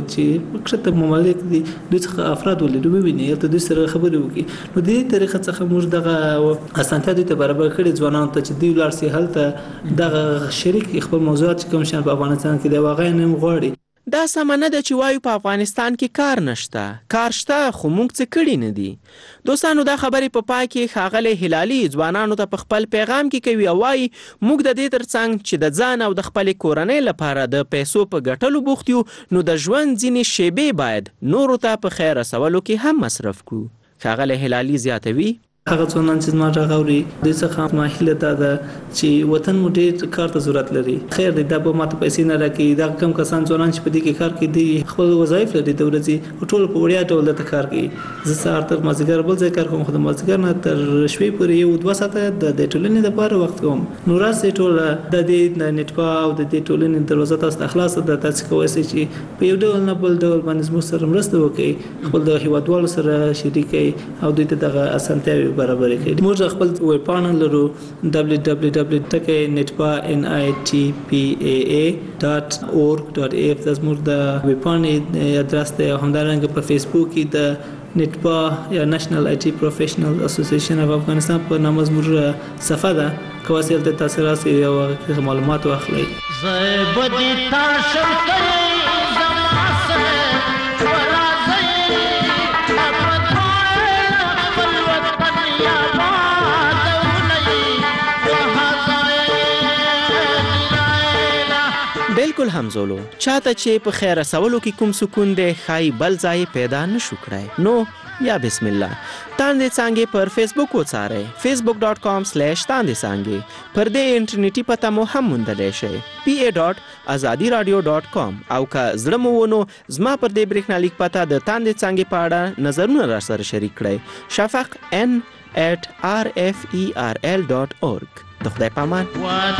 چې کښته ممالک دي دوی څخه افراد ولې وویني ته دوی سره خبرې وکړي. نو د دې طریقه څخه موږ دغه اسانتیا دوی ته برابر کړي ځوانانو ته چې دوی ولاړ سي هلته دغه شریک خپل موضوعات چې کوم شان په افغانستان کې دی واقعا نه غواړي. دا سمه نه ده چې وایو په افغانستان کې کار نشته. کار شته خو موږ څه کړي نه دي. دوستانو دا خبرې په پای کې ښاغلی هلالي ځوانانو ته په خپل پیغام کې کوي او وایي موږ د دې ترڅنګ چې د ځان او د خپلې کورنۍ لپاره د پیسو په ګټلو بوخت یو نو د ژوند ځینې شیبې باید نورو ته په خیر رسولو کې هم مصرف کړو. ښاغلی هلالي زیاتوي هغه ځوانان چې زما غږ اوري دوی څخه ما هیله دا ده چې وطن مو ډېر کار ته ضرورت لري. خیر دی دا به ماته پیسې نه راکړي. دا کم کسان ځوانان چې په دې کې کار کوي دوی خپل وظایف لري د ورځې ټول په وړیا ډول دلته کار کوي. زه سهار تر مازدیګر بل ځای کار کوم خو د مازدیګر نه تر شپې پورې یو دوه ساعته د دې ټولنې لپاره وخت کوم. نو راځي ټول د دې نت پا او د دې ټولنې دروازه تاسو ته خلاصه ده تاسو کوی شئ چې په یو ډول نه بل ډول باندې زموږ سره مرسته وکړي، خپل د هیوادوالو سره شریک کړي او دوی ته دغه اسانتیاوې برابر کړي. موږ خپل ویب پاڼه لرو دبلیو دبلیو دبلیو ټکی نت پا ان آی ټي پی ای ای ډاټ اورګ ډاټ ای اف دا زموږ د ویب پاڼې ادرس دی. همدارنګه په فیسبوک کې د نت پا یا نېشنل آی ټي پروفیشنل اسوسییشن اف افغانستان په نامه زموږ صفحه ده. کواسیل ته تاسو راسئ او معلومات واخلئ. بالکل همزولو چاته چې په خیر رسولو کې کوم سکون دی خای بل ځای پیدا نشو کړای نو یا بسم الله. تاندې څانګې پر فیسبوک وڅارئ facebook dot com slash تاندې څانګې. پر دې انټرنیټي پته مو هم موندلی شئ p a dot azadi radio dot com. او که زړه مو ونو زما پر دې برېښنالیک پته د تاندې څانګې په اړه نظرونه را سره شریک کړئ. شفق n at r f e r l dot org. د خدای پامان.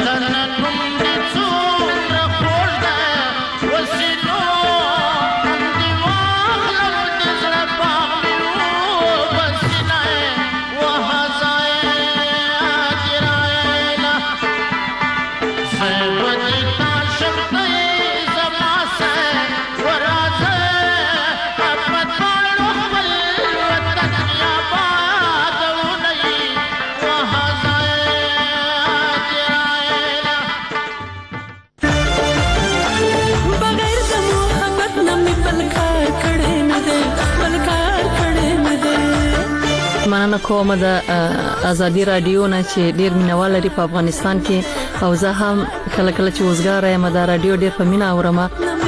مننه کوم د ازادي رادیو نه چې ډیر مینوال لري په افغانستان کې او زه هم کله کله چې وزګار یم د رادیو ډیر په مینا اورم.